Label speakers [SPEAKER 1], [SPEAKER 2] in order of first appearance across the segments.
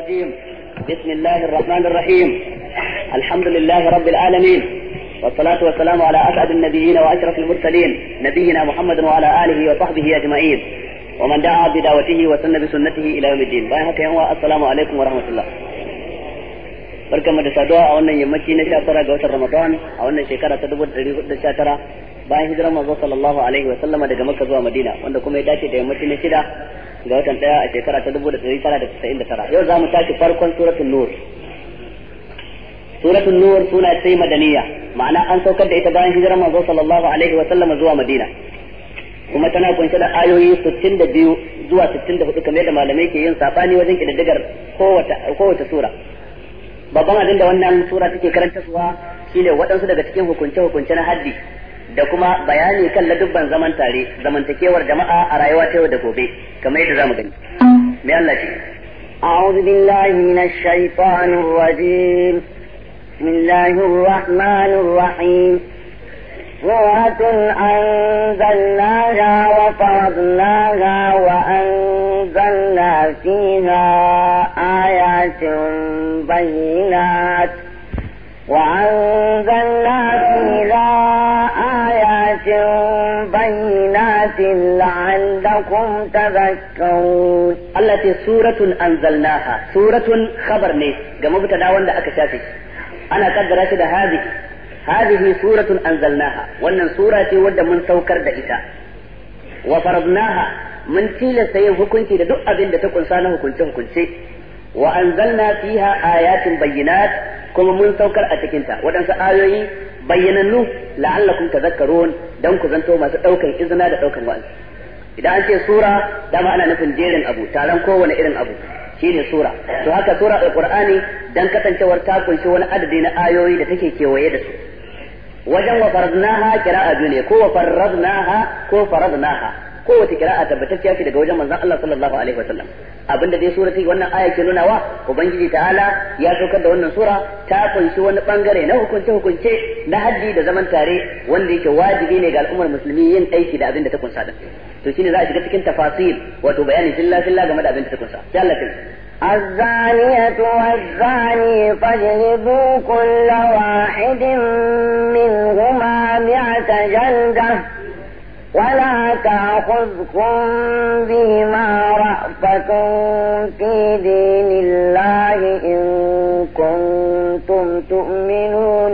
[SPEAKER 1] الرجيم. بسم الله الرحمن الرحيم. الحمد لله رب العالمين، والصلاة والسلام على أسعد النبيين وأشرف المرسلين نبينا محمد وعلى آله وصحبه أجمعين، ومن دعا بدعوته وسن بسنته إلى يوم الدين. السلام عليكم ورحمة الله. barkamu da saduwa a wannan yammaci na 19 ga watan Ramadan a wannan shekara ta 1419 bayan hijirar manzo sallallahu alaihi wa sallama daga Makka zuwa Madina, wanda kuma ya dace da yammaci na 6 ga watan 1 a shekara ta 1999. Yau zamu tashi farkon suratul Nur. Suratul Nur suna ce madaniya, ma'ana an saukar da ita bayan hijirar manzo sallallahu alaihi wa sallama zuwa Madina, kuma tana kunshe da ayoyi 62 zuwa 64 kamar da malamai ke yin sabani wajen kididdigar kowace sura. Babban abin da wannan sura take karantarwa shine waɗansu daga cikin hukunce na haddi da kuma bayani kan ladubban zaman tare, zamantakewar jama'a a rayuwa ta yau da gobe, kamar yadda zamu gani. Me Allah ce?
[SPEAKER 2] A'udhu billahi minash shaitanir rajim. Bismillahir rahmanir rahim. سورة أنزلناها وفرضناها وأنزلنا فيها آيات بينات لعلكم تذكرون.
[SPEAKER 1] التي سورة أنزلناها، سورة خبر نيس كما بتداول لك شافي. أنا قدر أشد هذه سورة أنزلناها، وأن سورة ود من سوكر دئتا وفرضناها من تيل سيئ هكونتي لدؤ أبن تكون سانه هكونتي وأنزلنا فيها آيات بينات كما من سوكر أتكنتا ودنس آيوي بيننو لعلكم تذكرون دونك زنتو ما ستوكن إذنا لتوكن وأنت. إذا أنت سورة دama ana nufin jerin abu, taron kowane irin abu shine sura. To haka sura alqur'ani dan kasancewar ta kunshi wani adadi na ayoyi da take kewaye da su. Wajen wa faradnaha qira'a ne, ko wa faradnaha ko faradnaha, ko wata qira'a tabbatacciya ce daga wajen manzon Allah sallallahu alaihi wasallam. Abinda dai surati wannan aya ke nunawa, ubangiji ta'ala ya saukar da wannan sura ta kunshi wani bangare na hukunce na haddi da zaman tare wanda yake wajibi ne ga al'ummar musulmi yin aiki da abinda ta kunsa din. To shine za a shiga cikin tafasil, wato bayani filla game da abinda ta kunsa. Ya Allah
[SPEAKER 2] الزانية والزاني فاجلدوا كل واحد منهما 100 جلدة ولا تأخذكم بهما رأفة في دين الله إن كنتم تؤمنون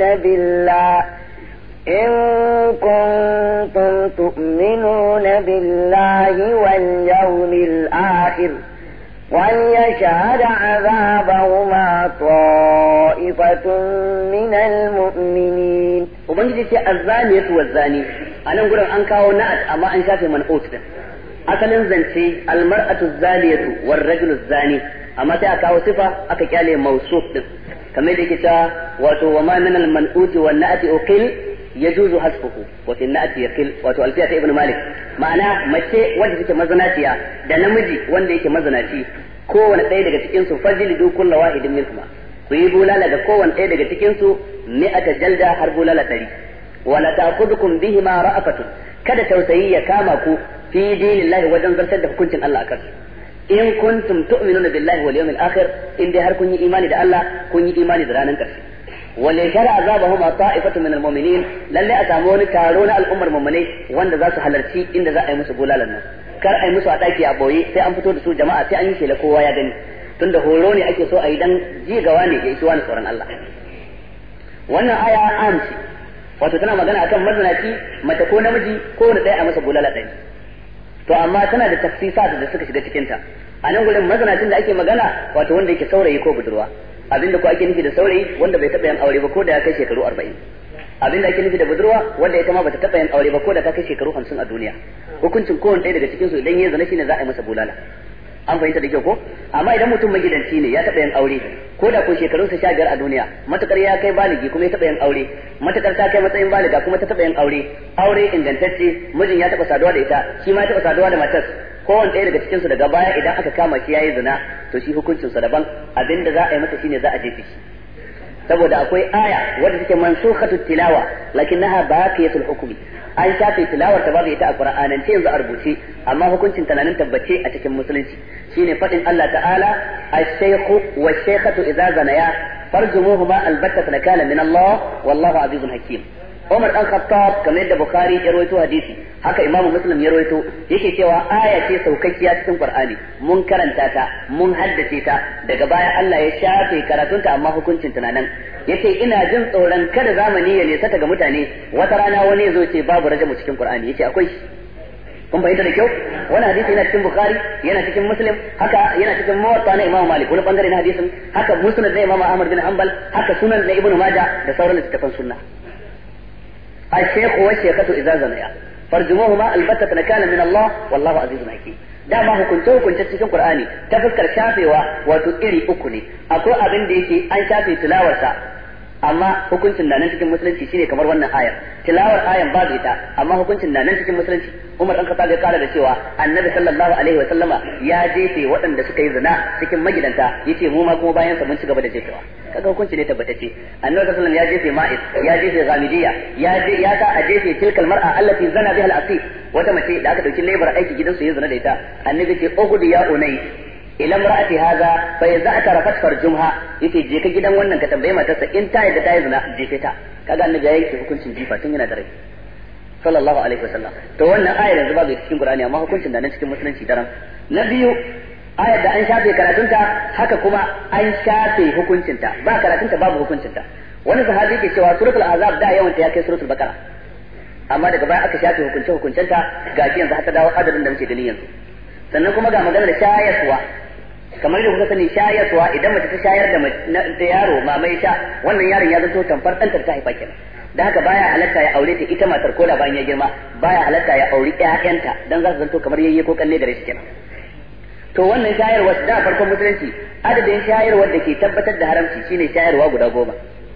[SPEAKER 2] بالله واليوم الآخر وليشهد عذابهما طائفة من المؤمنين.
[SPEAKER 1] وبنجي في الزانية والزاني أنا نقول أن كاو نأت أما أن شافي منقوط أصلا زنتي المرأة الزانية والرجل الزاني، أما تأكاو صفة أكاكالي موصوف كما يدكتا وما من المنقوط والنأت أقل يجوز حذفه وفي النأت يقل وتؤلفية ابن مالك. معناه mace wanda take mazanaciya da namiji wanda yake mazanaci, kowanne ɗaya daga cikin su fajlidu kullu wahidin minhuma, ku yi bulala ga kowanne ɗaya daga cikin su 100 jalda har bulala 100. wala ta'khudhukum bihima ra'afatun, kada tausayi ya kama ku fi dinillahi wajen zartar da hukuncin Allah akan in kuntum tu'minuna billahi wal yawmil akhir, in dai har kun yi imani da Allah kun yi imani da ranar ƙarshe. wale shara azabahuma ta'ifatu min almu'minin, lalle a samu wani taro na al'ummar mu'minai wanda za su halarci inda za a yi musu bulalan nan. Kar a yi musu a daki a boye, sai an fito da su jama'a, sai an yi shela kowa ya gani, tunda horo ne ake so a yi dan ji gawa ne ya ishi wani tsoron Allah. Wannan aya an ce wato tana magana akan mazinaci mace ko namiji ko wani ɗaya a masa bulala ɗaya. To amma tana da tafsisat da suka shiga cikin ta. A nan gurin mazinacin da ake magana wato wanda yake saurayi ko budurwa. Abinda ko ake nufi da saurayi wanda bai taɓa yin aure ba ko da ya kai shekaru 40. Abinda ake nufi da budurwa wanda ita ma bata taɓa yin aure ba ko da ta kai shekaru 50 a duniya. Hukuncin kowanne ɗaya daga cikin su idan ya zana shine za a yi masa bulala. An fahimta da kyau ko? Amma idan mutum magidanci ne ya taɓa yin aure ko da ko shekarunsa 15 a duniya, matakar ya kai baligi kuma ya taɓa yin aure, matakar ta kai matsayin baliga kuma ta taɓa yin aure ingantacce, mijin ya taɓa saduwa da ita, shi ma ya taɓa saduwa da matar, kowanne ɗaya daga cikin su daga baya idan aka kama shi yayi zina, to shi hukuncin sa daban, abinda za a yi masa shine za a jefe shi. saboda akwai aya wadda take mansukhatut tilawa lakinnaha baqiyatul hukmi an shafe tilawar ta babu ita a Qur'anance yanzu a rubuce amma hukuncin ta nan tabbace a cikin musulunci shine fadin Allah ta'ala ash-shaykhu wash-shaykhatu idza zanaya farjumuhuma albatta nakala min Allah wallahu azizun hakim. Umar dan Khattab kamar yadda Bukhari ya rawaito hadisi haka Imam Muslim ya rawaito yake cewa aya ce saukakkiya cikin Qur'ani mun karanta ta mun haddace ta daga baya Allah ya shafe karatunta amma hukuncin tunanan yace ina jin tsoron kada zamani ya nesa ga mutane wata rana wani yazo ce babu rajamu cikin Qur'ani yace akwai kun bayyana da kyau wannan hadisi yana cikin Bukhari yana cikin Muslim haka yana cikin Muwatta na Imam Malik wani bangare na hadisin haka Musnad na Imam Ahmad bin Hanbal haka Sunan na Ibn Majah da sauran littattafan sunna الشيخ والشيخة إذا زنيا فرجموهما البتة نكالا من الله والله عزيز حكيم dama hukunce cikin Qur'ani ta fuskar shafewa wato iri uku ne akwai abin da yake an shafe tilawarsa amma hukuncin nan cikin musulunci shine kamar wannan ayar tilawar ayan babu ita amma hukuncin nan cikin musulunci Umar dan Khattab ya kara da cewa Annabi sallallahu alaihi wa sallama ya jefe waɗanda suka yi zina cikin magidanta yace mu ma kuma bayan sa mun ci gaba da jefewa kaga hukunci ne tabbatacce Annabi sallallahu alaihi wa sallam ya jefe Ma'is ya jefe Ghamidiyya ya sa a jefe tilkal mar'a allati zana biha al-asif wata mace da aka dauki lebar aiki gidansu ya zina da ita Annabi ce ughdi ya unay ila imra'ati hadha fa idza atarafat farjumha yace je ka gidan wannan ka tambaye matarsa in ta yadda ta yi zina jefe ta kaga Annabi ya yanke hukuncin jifa tun yana da rai sallallahu alaihi wasallam to wannan ayar yanzu babu cikin Qur'ani amma hukuncin da nan cikin musulunci daram na biyu ayar da an shafe karatunta haka kuma an shafe hukuncinta ba karatunta babu hukuncinta wani sahabi ke cewa suratul azab da yawan ta ya kai suratul baqara amma daga baya aka shafe hukuncenta gashi yanzu har ta dawo adadin da muke ganin yanzu sannan kuma ga maganar shayarwa kamar da kuka sani shayarwa idan mace ta shayar da yaro mamai sha wannan yaron ya zanto tamfar ɗantar ta haifa kenan da haka baya halatta ya aure ta ita matar koda bayan ya girma baya halatta ya auri ƴaƴanta dan za su zanto kamar yayye ko kalle gare shi kenan to wannan shayarwa da farkon musulunci adadin shayarwar da ke tabbatar da haramci shine shayarwa guda 10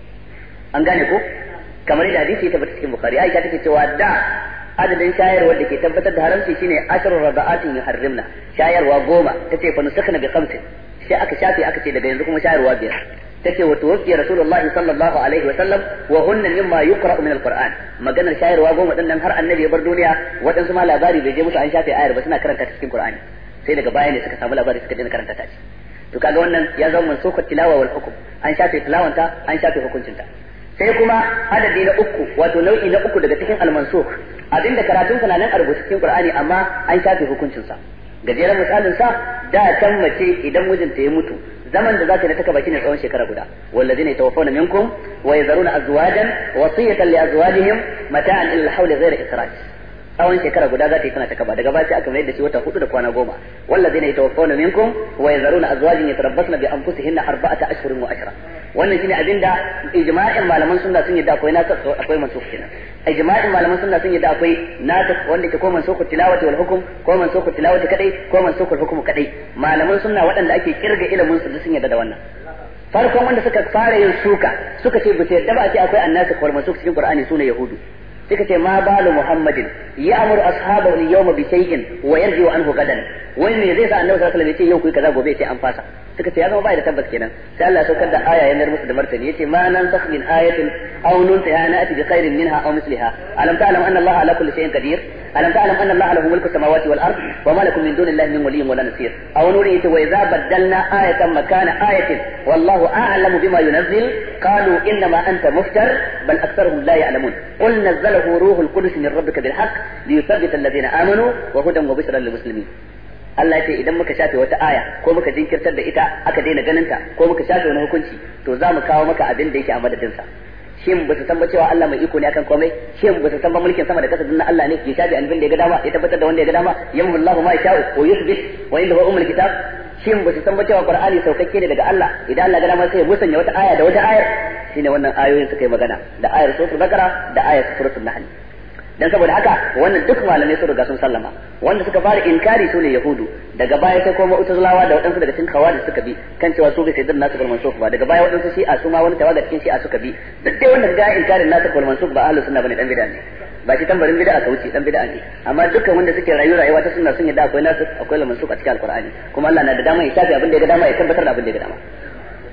[SPEAKER 1] an gane ko kamar da hadisi ya tabbata cikin Bukhari Aisha take cewa da adadin shayarwar da ke tabbatar da haramci shine ashrul rada'atin yuharrimna shayarwa 10 tace fa nusakhna bi 5 sai aka shafe aka ce daga yanzu kuma shayarwa 5 tace wa tuwfi Rasulullah sallallahu alaihi wa sallam wa hunna mimma yuqra'u min al-Qur'an maganar shayarwa 10 din nan har annabi ya bar duniya wadansu ma labari bai je musu an shafe ayar ba suna karanta ta cikin Qur'ani sai daga baya ne suka samu labari suka dena karanta ta ce to kaga wannan ya zama mansukhat tilawa wal hukm an shafe tilawanta an shafe hukuncinta sai kuma adadi na uku wato nau'i na uku daga cikin al-mansukh abinda karatun na nan a rubuce cikin Qur'ani amma an shafe hukuncinsa gajeren misalin sa da can mace idan mijinta ya mutu zaman da zaka yi ta baki ne tsawon shekara guda wallazina yatawaffawna minkum wa yazaruna azwajan wasiyatan li azwajihim mata'an ila al-hawli ghayra ikhraj tsawon shekara guda za ta yi tana ta kaba daga baya aka mai da shi wata 4 da kwana 10 wallazina yatawaffawna minkum wa yazaruna azwajan yatarabbasna bi anfusihinna 4 ashhurin wa ashra wannan shine abinda ijma'in malaman sunna sun yadda akwai nasa akwai mansukh kenan ijma'in malaman sunna sun yadda akwai nasa wanda ke ko mansukh tilawati wal hukm ko mansukh tilawati kadai ko mansukh hukm kadai malaman sunna waɗanda ake kirga ilimin su sun yadda da wannan farkon wanda suka fara yin suka suka ce bace da ba ce akwai annasikh wal mansukh cikin Qur'ani sune yahudu suka ce ma balu muhammadin ya'muru ashabahu al-yawma bi shay'in wa yarji'u anhu gadan wai me zai sa annabi sallallahu alaihi wasallam ya ce yau kuyi kaza gobe sai an fasa suka ce ya zama bai da tabbas kenan sai Allah ya saukar da aya yanar musu da martani yace ma nan sakh min ayatin aw nuntaha na'ti bi khairin minha aw misliha alam ta'lam anna Allah ala kulli shay'in qadir alam ta'lam anna Allah lahu mulku samawati wal ard wa ma lakum min dunillahi min waliyyin wala nasir aw nuri yace wa idza baddalna ayatan makana ayatin wallahu a'lamu bima yunazzil qalu inna ma anta muftar bal aktharuhum la ya'lamun qul nazzalahu ruhul qudus min rabbika bil haqq liyuthabbita alladhina amanu wa hudan wa bushra lil muslimin Allah ce idan muka shafe wata aya ko muka jinkirtar da ita aka daina ganinta ko muka shafe wani hukunci to za mu kawo maka abin da yake a madadinsa shin ba su san ba cewa Allah mai iko ne akan komai shin ba su san ba mulkin sama da kasa dinna Allah ne ya shafe abin da ya ga dama ya tabbatar da wanda ya ga dama yamhu Allahu ma yasha'u wa yuthbit wa indahu ummul kitab shin ba su san ba cewa Qur'ani saukakke ne daga Allah idan Allah ga dama sai ya musanya wata aya da wata ayar shine wannan ayoyin suka yi magana da ayar suratul Baqara da ayar suratul Nahl dan saboda haka wannan duk malamai sun riga sun sallama wanda suka fara inkari su ne yahudu daga baya sai kuma mu'tazilawa da wadansu daga cikin khawarij suka bi kan cewa su bai sai dan nasu bil mansukh ba daga baya wadansu shi'a su ma wani tawaga cikin shi'a suka bi duk dai wanda ga inkarin nasu bil mansukh ba ahlus sunna bane dan bid'a ne ba shi tambarin bid'a ka wuce dan bid'a ne amma dukkan wanda suke rayuwa ta sunna sun yadda akwai nasu akwai mansukh a cikin alqur'ani kuma Allah na da dama ya shafi abin da ya ga dama ya tabbatar da abin da ya ga dama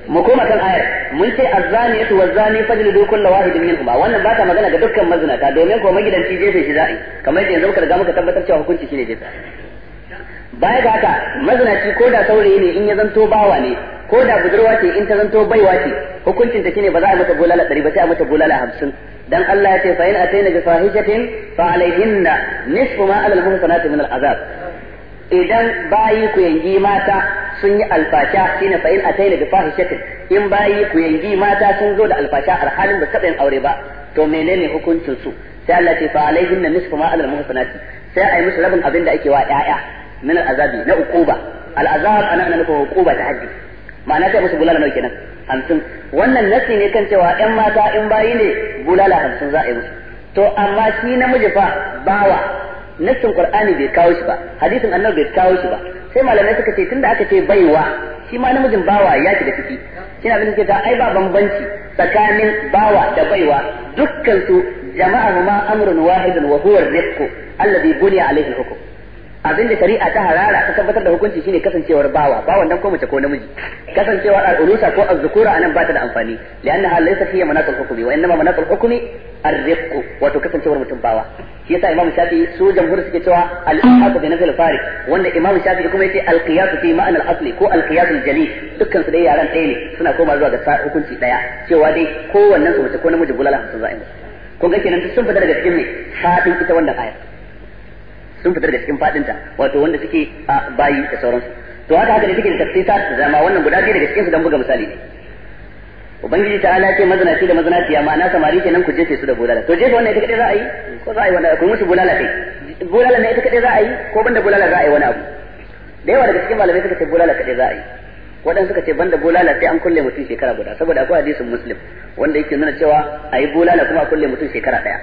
[SPEAKER 1] mu koma kan ayar mun ce azzaniyatu wazzani fajlidu kullu wahidin minhuma wannan ba ta magana ga dukkan mazinata domin ko magidanci jefe shi za'i kamar yadda yanzu muka riga muka tabbatar cewa hukunci shine jefe baya ga haka mazinaci ko da saurayi ne in ya zanto bawa ne ko da budurwa ce in ta zanto baiwa ce hukuncin ta shine ba za a mata bulala 100 ba sai a mata bulala 50 dan Allah ya ce fa in ataina bi fahishatin fa alayhinna nisfu ma ala al-muhsanati min al-azab idan bayi ku yangi mata sun yi alfasha shine fa in ataina bi fahishatin in bayi ku yangi mata sun zo da alfasha a halin da taɓa yin aure ba to menene hukuncin su sai Allah ce fa alayhinna nisfu ma ala al-muhsanati sai ai musu rabin abin da ake wa ƴaƴa min al-azabi na uquba al-azab ana nufin uquba ta haddi ma'ana sai musu bulala nawa kenan 50 wannan nasi ne kan cewa ƴan mata in bayi ne bulala 50 za a yi musu to amma shi namiji fa bawa nassin qur'ani bai kawo shi ba hadisin annabi bai kawo shi ba sai malamai suka ce tunda aka ce baiwa shi ma namijin bawa ya shiga ciki shi na bin ta ai ba bambanci tsakanin bawa da baiwa dukkan su jama'a ma amrun wahidun wa huwa ar-rizqu alladhi buniya alayhi al-hukm abin da shari'a ta harara ta tabbatar da hukunci shine kasancewar bawan dan ko mace ko namiji kasancewar al-ulusa ko az-zukura anan ba ta da amfani li'annaha laysa hiya manatul hukmi wa innama manatul hukmi ar-rizq wato kasancewar mutum bawa shi yasa imam shafi'i su jamhur suke cewa al-ihaq bi nafil farid wanda imam shafi'i kuma yace al-qiyas fi ma'na al-asli ko al-qiyas al-jali dukkan su dai yaran ɗaya ne suna koma zuwa ga hukunci daya cewa dai kowannen su mace ko namiji bulala 50 za'i kun ga kenan sun fita daga cikin ne fadin ita wannan aya sun fitar da cikin fadinta wato wanda suke a bayi da sauransu to haka ne suke da tafsira da zama wannan guda biyu daga cikin su dan buga misali ne ubangiji ta ala ce mazinaci da mazinaciya ma'ana samari kenan ku jefe su da bulala to jefe wannan ita kadai za a yi ko za a yi wannan ku musu bulala kai bulala ne ita kadai za a yi ko banda bulala za a yi wani abu da yawa daga cikin malamai suka ce bulala kadai za a yi waɗansu suka ce banda bulala sai an kulle mutum shekara guda saboda akwai hadisin muslim wanda yake nuna cewa a yi bulala kuma a kulle mutum shekara ɗaya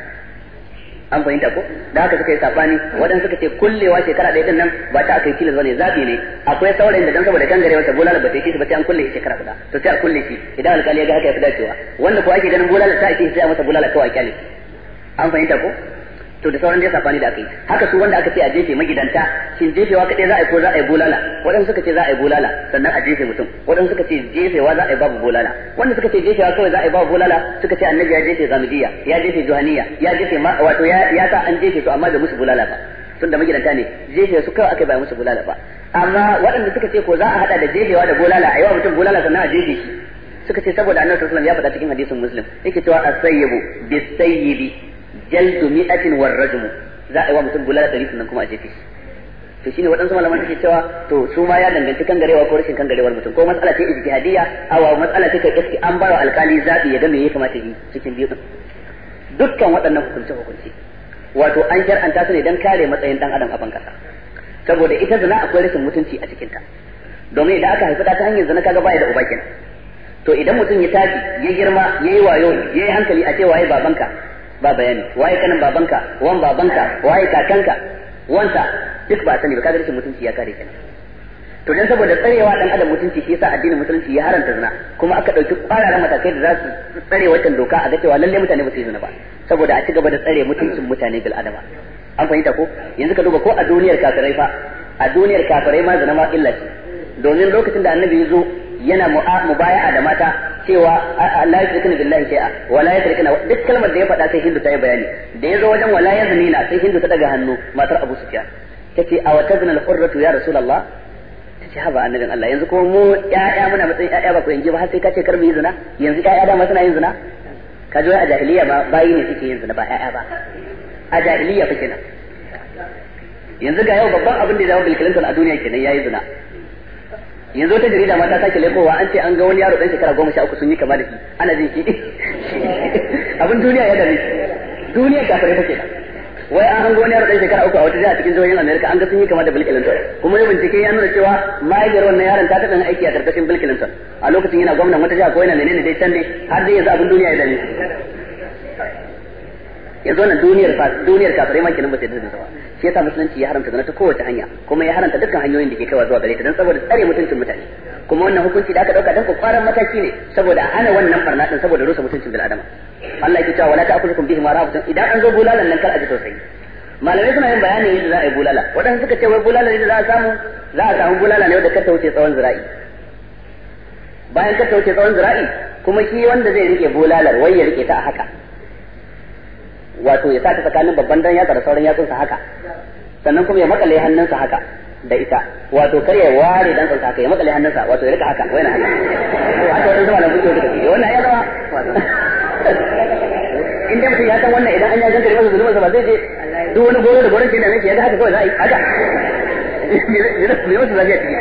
[SPEAKER 1] an fahimta ko da haka suka yi sabani waɗansu suka ce kullewa shekara ɗaya din nan ba ta aka yi tilas bane zabi ne akwai saurayin da dan saboda kangare wata bulala ba ta yi ba sai an kulle shekara guda to sai a kulle shi idan alƙali ya ga haka ya fi dacewa wanda ko ake ganin bulala ta ake sai a masa bulala kawai kyale an fahimta ko to da sauran da ya sabani da aka yi haka su wanda aka ce a jefe magidanta shin jefewa kaɗai za a yi ko za a yi bulala waɗansu suka ce za a yi bulala sannan a jefe mutum waɗansu suka ce jefewa za a yi babu bulala wanda suka ce jefewa kawai za a yi babu bulala suka ce annabi ya jefe zamidiyya ya jefe juhaniya ya jefe wato ya sa an jefe su amma bai musu bulala ba tun da magidanta ne jefe su kawai aka bai musu bulala ba amma waɗanda suka ce ko za a hada da jefewa da bulala a yi wa mutum bulala sannan a jefe shi suka ce saboda annabi sallallahu alaihi wasallam ya faɗa cikin hadisin muslim yake cewa as-sayyibu bis-sayyibi jaldu mi'atin war rajmu za a yi wa mutum bulala 100 sannan kuma a jefe shi to shine waɗansu malaman suke cewa to su ma ya danganci kangarewa ko rashin kangarewar mutum ko matsala ce ijtihadiyya aw matsala ce kai iski an bawa alkali zabi ya ga me ya kamata yi cikin biyu dukkan waɗannan hukunci wato an shar'anta su ne dan kare matsayin dan adam a ban kasa saboda ita zina akwai rashin mutunci a cikin ta domin idan aka haifi ta hanyar zina kaga baya da uba kenan to idan mutum ya tashi ya girma yayi wayo yayi hankali a ce waye babanka ba bayani waye kanin babanka wan babanka waye kakanka wanta duk ba sani ba kaga rashin mutunci ya kare kenan to dan saboda tsarewa dan adam mutunci shi yasa addinin musulunci ya haranta zina kuma aka dauki kwararan matakai da za su tsare wannan doka a ga cewa lalle mutane ba su yi zina ba saboda a ci gaba da tsare mutuncin mutane bil adama an fahimta ko yanzu ka duba ko a duniyar kafirai fa a duniyar kafirai ma zina ma illa ce domin lokacin da annabi ya zo yana mubaya'a da mata cewa la yushrikuna billahi shay'a wa la yushrikuna duk kalmar da ya faɗa sai Hindu ta yi bayani da ya zo wajen wala yaznina sai Hindu ta daga hannu matar Abu Sufyan tace a watazna al-hurratu ya rasulullah tace haba annabin Allah yanzu kuma mu ƴaƴa muna matsayin ƴaƴa ba ku yanke ba har sai ka ce kar mu yi zina yanzu ƴaƴa da ma suna yin zina ka ji a jahiliya ba bayi ne suke yin zina ba ƴaƴa ba a jahiliya fa kenan yanzu ga yau babban abin da ya zama Bill Clinton a duniya kenan yayi zina yanzu ta jarida mata sake lekowa an ce an ga wani yaro dan shekara 13 sun yi kama da shi ana jin shi abin duniya ya dare duniya kafirai take da wai an hango wani yaro dan shekara 3 a wata jiha cikin jihohin America an ga sun yi kama da Bill Clinton kuma yau bincike ya nuna cewa mahaifiyar wannan yaron ta taɓa aiki a karkashin Bill Clinton a lokacin yana gwamnan wata jiha ko yana menene dai can dai har dai yanzu abin duniya ya dare yanzu wannan duniyar kafirai ma kenan ba sai da ba shi yasa musulunci ya haramta zina ta kowace hanya kuma ya haramta dukkan hanyoyin da ke kaiwa zuwa gare ta dan saboda tsare mutuncin mutane kuma wannan hukunci da aka dauka dan kwaran mataki ne saboda hana wannan barna din saboda rusa mutuncin bil adama Allah yake cewa wala ta'khudhukum bihi marafatun idan an zo bulalan nan kar a ji tausayi malamai suna yin bayani yadda za a yi bulala wadanda suka ce wai bulala ne da za a samu bulala ne wanda kar ta wuce tsawon zira'i bayan ka wuce tsawon zira'i kuma shi wanda zai rike bulalar wai ya rike ta a haka wato ya sa ta tsakanin babban dan yatsa da sauran yatsunsa haka sannan kuma ya makale hannunsa haka da ita wato kar ya ware dan haka ya makale hannunsa wato ya rika haka wai na haka wato wannan zama na kuke da wannan ya zama in dai mutum ya san wannan idan an ya ganka masa zulumar sa ba zai je duk wani goro da goron ke da nake ya ga haka kawai za a yi haka me wasu zabiya ciki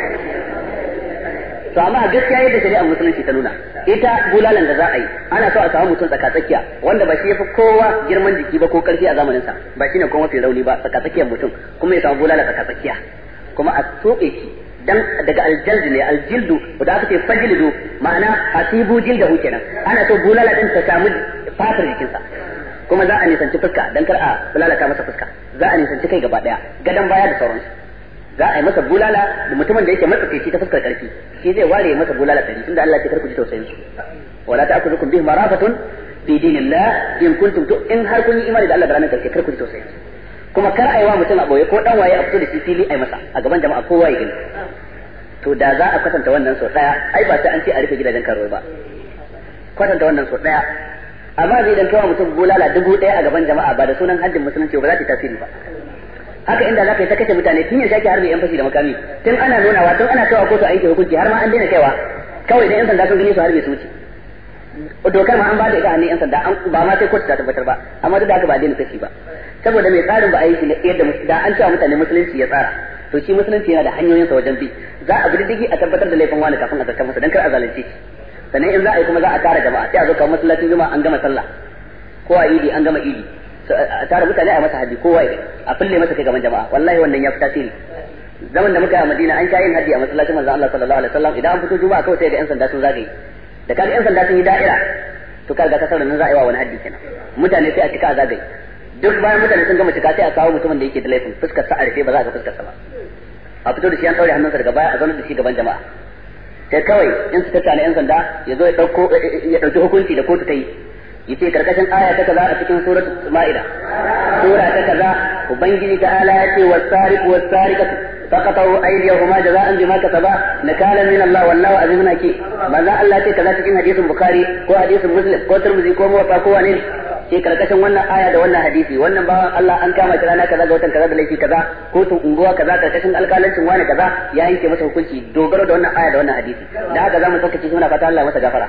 [SPEAKER 1] to amma gaskiya yadda shari'ar musulunci ta nuna ita bulalan da za a yi ana so a samu mutum tsakatsakiya wanda ba shi yafi kowa girman jiki ba ko karfi a zamanin sa ba shine kuma mafi rauni ba tsakatsakiyar mutum kuma ya samu bulala tsakatsakiya kuma a soke shi dan daga aljaldu ne aljildu da aka ce fajlidu ma'ana asibu jildahu kenan ana so bulala din ta samu fatar jikinsa kuma za a nisanci fuska dan kar a bulalata masa fuska za a nisanci kai gaba daya gadan baya da sauransu za a yi masa bulala da mutumin da yake matsakaici ta fuskar karfi shi zai ware masa bulala ɗari tunda Allah ya karku ji tausayin su wala ta'khudhukum bihi marafatun fi dinillah in kuntum in har kun yi imani da Allah da ranar karshe karku ji tausayin su kuma kar a yi wa mutum a boye ko dan waye a fito da shi fili a yi masa a gaban jama'a kowa ya gani to da za a kwatanta wannan sau daya ai ba sai an ce a rufe gidajen karuwai ba kwatanta wannan sau daya amma zai dan kawo mutum bulala 1000 a gaban jama'a ba da sunan haddin musulunci ba za ta tasiri ba haka inda za ka yi ta kashe mutane tun yanzu ake harbe yan fashi da makami tun ana nunawa tun ana kaiwa kotu a yanke hukunci har ma an daina kaiwa kawai da yan sanda sun gani su harbe su wuce dokar ma an ba da ita hannun yan sanda ba ma sai kotu ta tabbatar ba amma duk da haka ba daina kashi ba saboda mai tsarin ba a yi shi yadda da an cewa mutane musulunci ya tsara to shi musulunci yana da hanyoyinsa wajen bi za a bi diddigi a tabbatar da laifin wani kafin a zartar masa dan kar a zalunce shi sannan in za a yi kuma za a tara jama'a sai a zo kawo masallacin juma'a an gama sallah ko a idi an gama idi a tara mutane a masa haddi kowa ya a fulle masa kai gaban jama'a wallahi wannan ya fi tasiri zaman da muka yi a Madina an kayin haddi a masallacin manzon Allah sallallahu alaihi wasallam idan an fito juma'a kawai sai ga yan sanda sun zagaye da kaga yan sanda sun yi da'ira to kaga ka sauran nan za a yi wa wani haddi kenan mutane sai a cika a zagaye duk bayan mutane sun gama cika sai a kawo mutumin da yake da laifin fuskar sa a rufe ba za ka fuskar sa ba a fito da shi an daure hannunsa daga baya a zauna da shi gaban jama'a sai kawai in su tattala yan sanda ya zo ya dauki hukunci da kotu ta yi yace karkashin aya ta kaza a cikin suratul Ma'ida sura ta kaza ubangiji ta'ala yace was-sariqu was-sariqatu faqatu aydiyahuma jazaa'an bima kasaba nakalan min Allah wallahu azizun hakim manzo Allah yace kaza cikin hadisin Bukhari ko hadisin Muslim ko Tirmidhi ko Muwatta ko wane ce karkashin wannan aya da wannan hadisi wannan bawan Allah an kama shi rana kaza ga watan kaza da laifi kaza kotun unguwa kaza karkashin alƙalancin wani kaza ya yanke masa hukunci dogaro da wannan aya da wannan hadisi da haka zamu sauke shi muna fata Allah masa gafara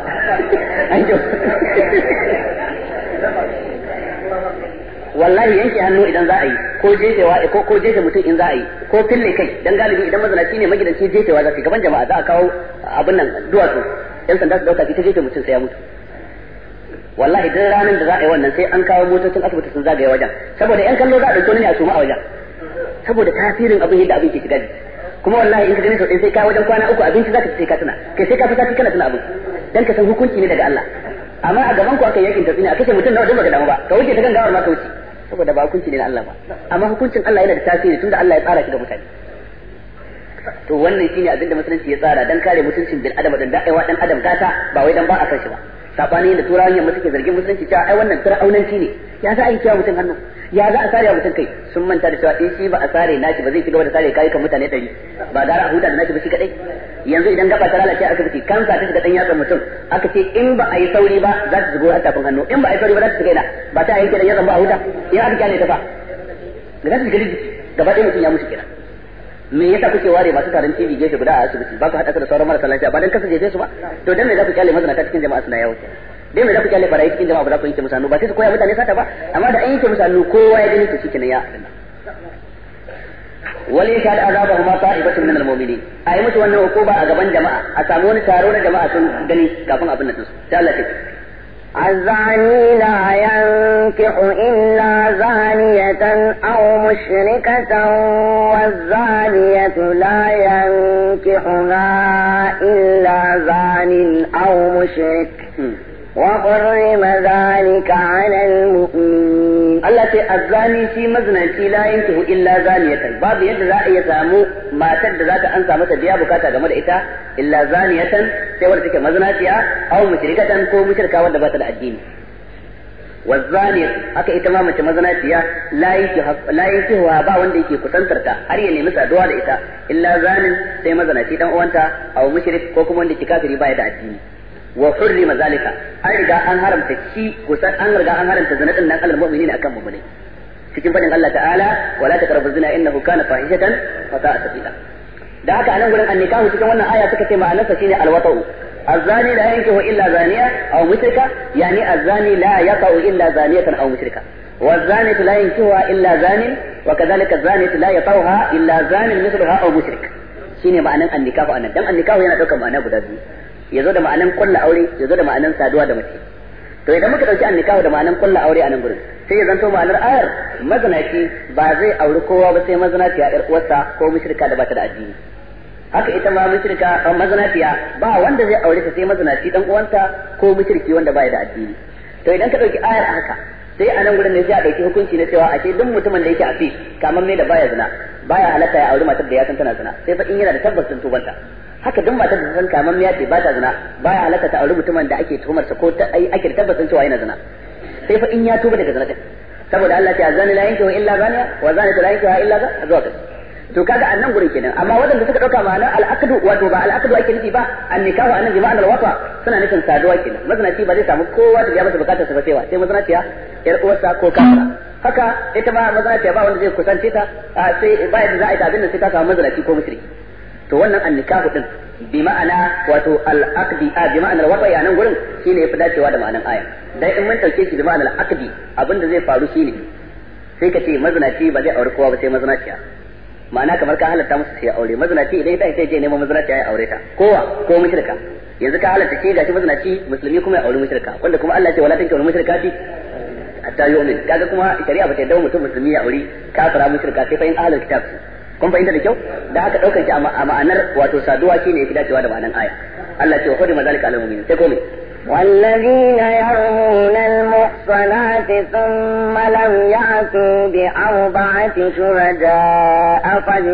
[SPEAKER 1] wallahi yanke hannu idan za a yi ko jefewa ko jefe mutum in za a yi ko fille kai dan galibi idan mazalaci ne magidanci jefewa za su gaban jama'a za a kawo abin nan duwatsu yan sanda su dauka ki ta jefe mutum sai ya mutu wallahi duk ranar da za a yi wannan sai an kawo motocin asibiti sun zagaye wajen saboda yan kallo za a dauki wani a suma a wajen saboda tasirin abin yadda abin ke shiga kuma wallahi in ka gani sau ɗaya sai ka wajen kwana 3 abinci za ka ci sai ka tuna kai sai ka fi sati kana tuna abin dan ka san hukunci ne daga Allah amma a gaban ku aka yakin tafi ne a kashe mutum nawa don baka damu ba ka wuce ta gangawar ma ka wuce saboda ba hukunci ne na Allah ba amma hukuncin Allah yana da tasiri tunda Allah ya tsara shi ga mutane to wannan shine abin da musulunci ya tsara dan kare mutuncin bil adam dan da'aiwa dan adam gata ba wai dan ba a san shi ba sabani da turawan yamma suke zargin musulunci cewa ai wannan fir'aunanci ne ya za a yi kiyawa mutum hannu ya za a sare mutum kai sun manta da cewa in shi ba a sare nashi ba zai ci gaba da sare kai kan mutane 100 ba gara a huta da nashi ba shi kadai yanzu idan gaba ta lalace aka fice kansa ta shiga dan yatsan mutum aka ce in ba a yi sauri ba za ta shigo a tafin hannu in ba a yi sauri ba za ta shiga ina ba ta yanke dan yatsan ba a huta in aka kyale ta fa da za ta shiga jiki gaba ɗaya mutum ya mutu kenan me yasa kuke ware masu taron TV gefe guda a asibiti ba ku haɗa da sauran marasa lafiya ba dan kasa jefe su ba to dan me za ku kyale mazanata cikin jama'a suna yawo dai me za ku kyale barayi cikin jama'a ba za ku yanke musu hannu ba sai su koya mutane sata ba amma da an yanke musu hannu kowa ya gani to shikenan ya wali shahada azabahu ma ta'ibatun min al-mu'minin ayi musu wannan hukuma a gaban jama'a a samu wani taro na jama'a sun gani kafin abin nan su sai Allah ya
[SPEAKER 2] الزاني لا ينكح إلا زانية أو مشركة والزانية لا ينكحها إلا زان أو مشرك وحرم ذلك على المؤمنين
[SPEAKER 1] التي الزاني في مزنتي لا ينكح إلا زانية باب يد ذا يسامو ما تد ذاك أنسى متى بيا بكاتا جمد إتا إلا زانية سيورتك مزناتيا أو مشركة كو مشركة ودبات الدين wazani haka ita ma mace mazanaciya la yankihuha ba wanda yake kusantar ta har ya nemi saduwa da ita illa zanin sai mazanaci dan uwanta aw mushrik ko kuma wanda ke kafiri baya da addini wa hurrima zalika an riga an haramta zina din nan alal mu'minina akan mu'mini cikin fadin Allah ta'ala wala taqrabu zina innahu kana fahishatan wa sa'a sabila da haka anan gurin annikahu cikin wannan aya suka ce ma'anarsa shine alwata'u الزاني لا ينكح إلا زانية أو مشركة يعني الزاني لا يقع إلا زانية أو مشركة والزانية لا ينكحها إلا زان وكذلك الزانية لا يطعها إلا زان مثلها أو مشرك shine ma'anan annikahu anan dan annikahu yana daukar ma'ana guda biyu yazo da ma'anan kullu aure yazo da ma'anan saduwa da mace to idan muka dauki annikahu da ma'anan kullu aure anan gurin sai ya zanto ma'anar ayar mazanaci ba zai auri kowa ba sai mazanaciya yar uwarsa ko mushrika da bata da addini haka ita ma mushrika mazanaciya ba wanda zai aure ta sai mazanaci dan uwanta ko mushriki wanda baya da addini to idan ka dauki ayar haka sai a nan gurin ne sai a dauki hukunci na cewa ashe duk mutumin da yake afi kamar mai da baya zina baya halatta ya auri matar da ya san tana zina sai fa in yana da tabbacin tubanta haka duk matar da san kamar ya ce ba ta zina baya halatta ta auri mutumin da ake tuhumar sa ko ake da tabbacin cewa yana zina sai fa in ya tuba daga zina saboda Allah ya zani la yankihu illa zaniya wa zani la yankihu illa zuwa to kaga annan gurin kenan amma wadanda suka dauka ma'anar al-aqdu wato ba al-aqdu ake nufi ba an-nikahu annan bi ma'anar wafa suna nufin saduwa kenan mazanaci ba zai samu kowa da ya masa bukatar sa ba sai mazanaciya yar uwarsa ko kafira haka ita ma mazanaciya ba wanda zai kusance ta sai bayan da za a yi abin da sai ta samu mazanaci ko mushriki to wannan an-nikahu din bi ma'ana wato al-aqdi bi ma'anar wafa ya nan gurin shine yafi dacewa da ma'anar aya dai in mun dauke shi bi ma'anar al-aqdi abin da zai faru shine sai ka ce mazanaci ba zai aure kowa ba sai mazanaciya ma'ana kamar ka halatta musu sai aure mazinaci idan ita sai je neman mazinaci ya aure ta kowa ko mushrika yanzu ka halatta ce gashi mazinaci musulmi kuma ya aure mushrika wanda kuma Allah ya ce wala tankihu mushrikati hatta yu'min kaga kuma shari'a ba ta dawo mutum musulmi ya aure kafira mushrika sai fa in ahlul kitab kun fahimta da kyau da aka daukar shi a ma'anar wato saduwa shine yake dacewa da ma'anar aya Allah ya ce wa hudi mazalika alal mu'minin sai komai
[SPEAKER 2] والذين يرمون المحصنات ثم لم يأتوا بأربعة شهداء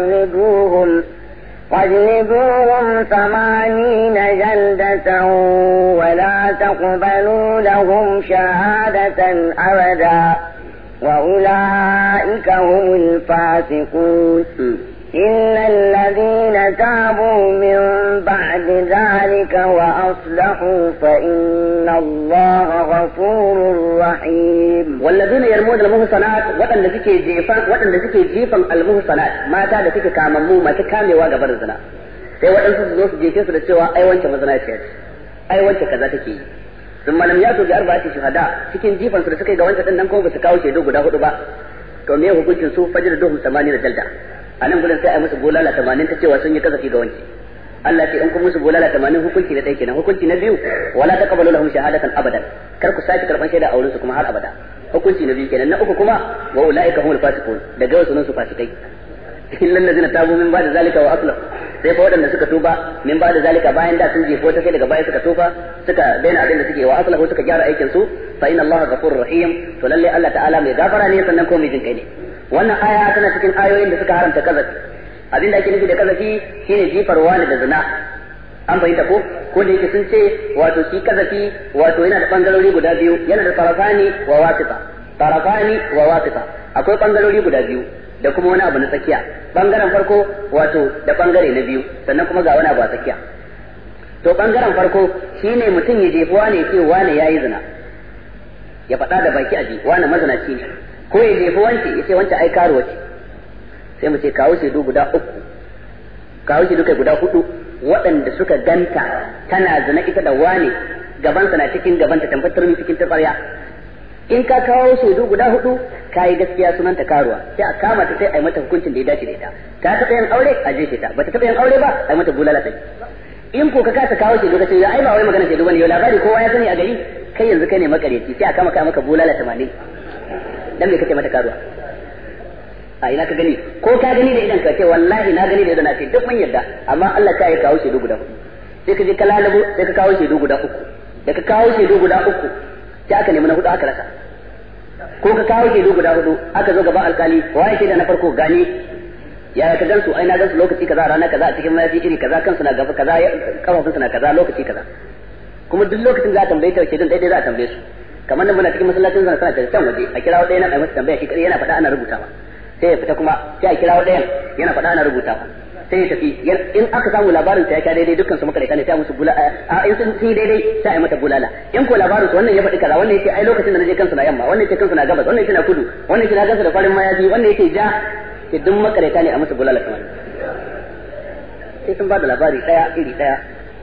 [SPEAKER 2] فاجلدوهم 80 جلدة ولا تقبلوا لهم شهادة أبدا وأولئك هم الفاسقون إلا الذين تابوا من بعد ذلك وأصلحوا فإن الله غفور رحيم
[SPEAKER 1] والذين يرمون المحصنات وأن ذكي جيفا المحصنات ما كان ذكي كاممو ما تكامي واقبر الزنا sai waɗansu su zo su jefe su da cewa ai wance mazinaciya ce ai wance kaza take yi sun malam ya to bi arba'ati shuhada cikin jifan su da suka yi ga wancan din nan kuma ba su kawo shaidu guda hudu ba to me hukuncin su fajr duhum 80 jalda a nan gudun sai a musu bulala 80 ta cewa sun yi kazafi ga wanci Allah ce in kun musu bulala 80 hukunci na ɗaya kenan hukunci na biyu wala taqbalu lahum shahadatan abadan kar ku saki karban shaida a wurin su kuma har abada hukunci na biyu kenan na uku kuma wa ulaika humul fasiqun daga wasu nan su fasikai illal ladina tabu min ba'da zalika wa aslahu sai fa waɗanda suka tuba min ba'da zalika bayan da sun jefo ta sai daga baya suka tuba suka daina abin da suke wa aslahu suka gyara aikin su fa inna Allaha ghafurur rahim to lalle Allah ta'ala mai gafara ne sannan ko mai jin kai ne wannan aya tana cikin ayoyin da suka haramta kazafi abinda ake nufi da kazafi shine jifar wani da zina an fahimta ko da yake sun ce wato shi kazafi wato yana da bangarori guda biyu yana da tarafani wa wasita akwai bangarori guda biyu da kuma wani abu na tsakiya bangaren farko wato da bangare na biyu sannan kuma ga wani abu a tsakiya to bangaren farko shine mutum ya jefi wani ce wani yayi zina ya faɗa da baki a ji wani mazinaci ne ko ya jefi wance ya ce wance ai karuwa ce sai mu ce kawo shaidu guda hudu waɗanda suka ganta tana zina ita da wane gabansa na cikin gabanta tambatar mi cikin tabarya in ka kawo shaidu guda hudu kai gaskiya sunanta karuwa sai a kama ta sai a yi mata hukuncin da ya dace da ita ta taɓa yin aure a jefe ta bata taɓa yin aure ba a yi mata bulala sai in ko ka kasa kawo shaidu ka ce ya ai ba wai magana shaidu bane yau labari kowa ya sani a gari kai yanzu kai ne makareci sai a kama ka maka bulala 80 dan me kake mata karuwa a ina ka gani ko ka gani da idan ka ce wallahi na gani da idan na ce duk mun yarda amma Allah ta yi kawo shaidu guda hudu sai ka je ka lalabo sai ka kawo shaidu guda uku da ka kawo shaidu guda uku sai aka nemi na hudu aka rasa ko ka kawo shaidu guda hudu aka zo gaban alkali waye shaida na farko gani ya ka gansu ai na gansu lokaci kaza rana kaza a cikin mayafi iri kaza kansu na gaba kaza kafafun na kaza lokaci kaza kuma duk lokacin za a tambaye ta shaidun daidai za a tambaye su kamar nan muna cikin masallacin zan sana can waje a kirawo ɗaya nan a masa tambaya shi kadai yana faɗa ana rubutawa sai ya fita kuma sai a kirawo ɗayan yana faɗa ana rubutawa sai ya tafi in aka samu labarin sa ya sha daidai dukkan su muka ne sai musu bulala in sun yi daidai sai a mata bulala in ko labarin su wannan ya faɗi kaza wannan yace ai lokacin da naje kansu na yamma wannan yace kansu na gabas wannan yace na kudu wannan yace na gansu da farin mayafi wannan yace ja sai duk makareta ne a musu bulala kamar sai sun ba da labari daya iri daya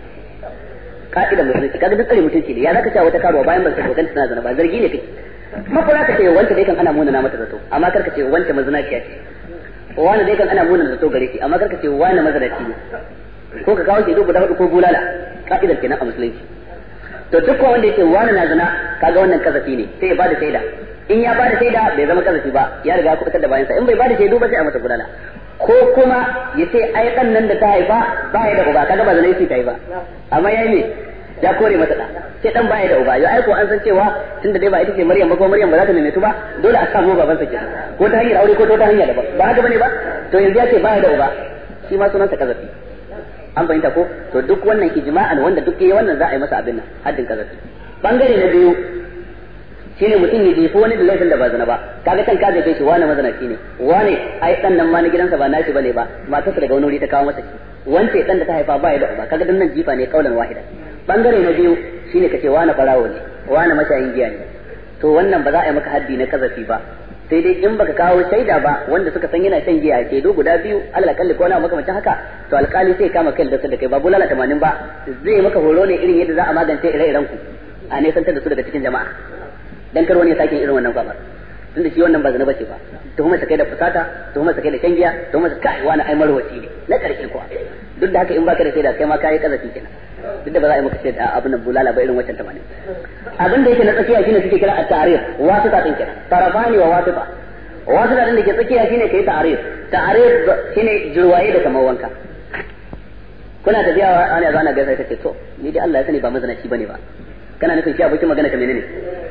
[SPEAKER 1] ka'idar musulunci kaga duk tsare mutunci ne ya zaka cewa wata karuwa bayan ban san hoton tana zana ba zargi ne kai kuma ko zaka ce wanda dai kan ana muna na mata zato amma karka ce wanda mazinaciya ce wani dai kan ana muna zato gare shi amma karka ce wani mazinaci ne ko ka kawo shi guda hudu ko bulala ka'idar kenan a musulunci to duk wanda yake wani na zina kaga wannan kasafi ne sai ya bada shaida in ya bada shaida bai zama kasafi ba ya riga ya kubutar da bayansa in bai bada shaidu ba sai a mata bulala ko kuma ya ce ai dan nan da ta haifa ba ya da uba kaga ba zalai sai ta haifa amma yayi ne ya kore mata da sai dan ba ya da uba ya aiko an san cewa tunda dai ba ita ce Maryam ba ko Maryam ba za ta neme tu ba dole a samu baban sa kenan ko ta hanyar aure ko ta hanyar daban ba haka bane ba to yanzu ya ce ba ya da uba shi ma sunansa kazafi an fahimta ko to duk wannan ijma'an wanda duk yayi wannan za a yi masa abin nan haddin kazafi bangare na biyu shine mutum ya jefi wani da laifin da ba zina ba kaga kan ka jefe shi wani mazanaci ne wani ai dan nan ma na gidansa ba nashi bane ba matarsa daga wani wuri ta kawo masa shi wance dan da ta haifa ba ya da uba kaga dan nan jifa ne kaulan wahida bangare na biyu shine kace wani farawo ne wani mashayin giya ne to wannan ba za a yi maka haddi na kazafi ba sai dai in baka kawo shaida ba wanda suka san yana shan giya ke guda biyu alal kalli ko na makamacin haka to alkali sai kama kai da kai ba bulala 80 ba zai maka horo ne irin yadda za a magance ire-iren ku a ne santar da su daga cikin jama'a dan kar wani ya sake irin wannan kwamar tunda shi wannan ba zina bace ba tuhumar sa kai da fusata tuhumar sa kai da shangiya tuhumar sa kai wani ai marwaci ne na karshe kuwa duk da haka in baka da shaida kai ma kai kazafi kenan duk da ba za a yi maka shaida abin nan bulala ba irin wancan 80 abin da yake na tsakiya shine suke kira at-ta'rif wasita din kenan tarafani wa wasita wasita din da ke tsakiya shine kai ta'rif shine jirwaye da kamar wanka kuna tafiya ana zana gaisa kace to ni dai Allah ya sani ba mazanaci bane ba kana nufin shi abokin magana ka menene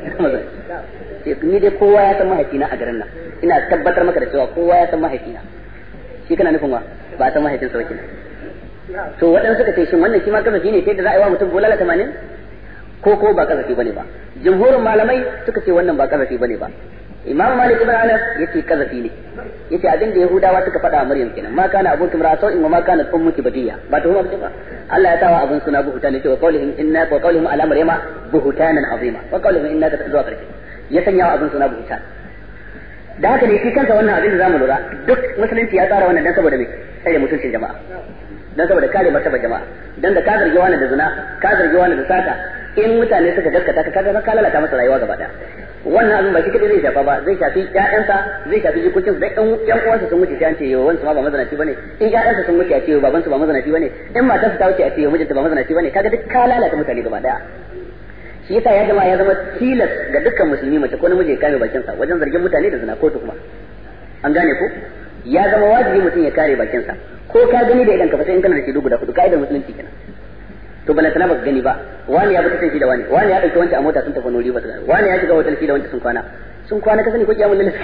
[SPEAKER 1] ni dai kowa ya san mahaifina a garin nan ina tabbatar maka da cewa kowa ya san mahaifina shi kana nufin wa ba san mahaifin sa wakil to waɗansu suka ce shin wannan shi ma kasafi ne sai da za a yi wa mutum bulala 80 ko ba kasafi bane ba jumhurin malamai suka ce wannan ba kasafi bane ba Imam Malik ibn Anas yace kazafi ne yace abin da Yahudawa suka faɗa wa Maryam kenan ma kana abuki mar'atun in ma kana ummuki badiya ba ta ba Allah ya tawa abun suna buhutan ne wa qawlihim inna wa qawlihim ala maryama buhutanan azima wa qawlihim inna ka zuwa karshe ya sanya wa abun suna buhutan da haka ne shi kansa wannan abin da zamu lura duk musulunci ya tsara wannan dan saboda me sai mutuncin jama'a dan saboda kare martaba jama'a dan da ka zargi wani da zina ka zargi wani da sata in mutane suka gaskata ka kaga ka lalata masa rayuwa gaba daya wannan abin ba shi kadai zai shafa ba zai shafi ƴaƴansa zai shafi jikokin da ƴan uwansa sun wuce sai an ce yo wansu ma ba mazanaci bane in ƴaƴansa sun wuce a ce baban su ba mazanaci bane in matarsa ta wuce a ce yo mijinta ba mazanaci bane kaga duk ka lalata mutane gaba daya shi yasa ya zama tilas ga dukkan musulmi mace ko namiji ya kare bakin sa wajen zargin mutane da zina ko tuhuma an gane ko ya zama wajibi mutum ya kare bakin sa ko ka gani da idan ka fa sai in kana da shidu guda hudu kaidar musulunci kenan to bana tana baka gani ba wani ya baka shi da wani ya dauki wancan a mota sun tafi nuri ba su wani ya shiga hotel shi da wancan sun kwana ka sani ko kiyamul lail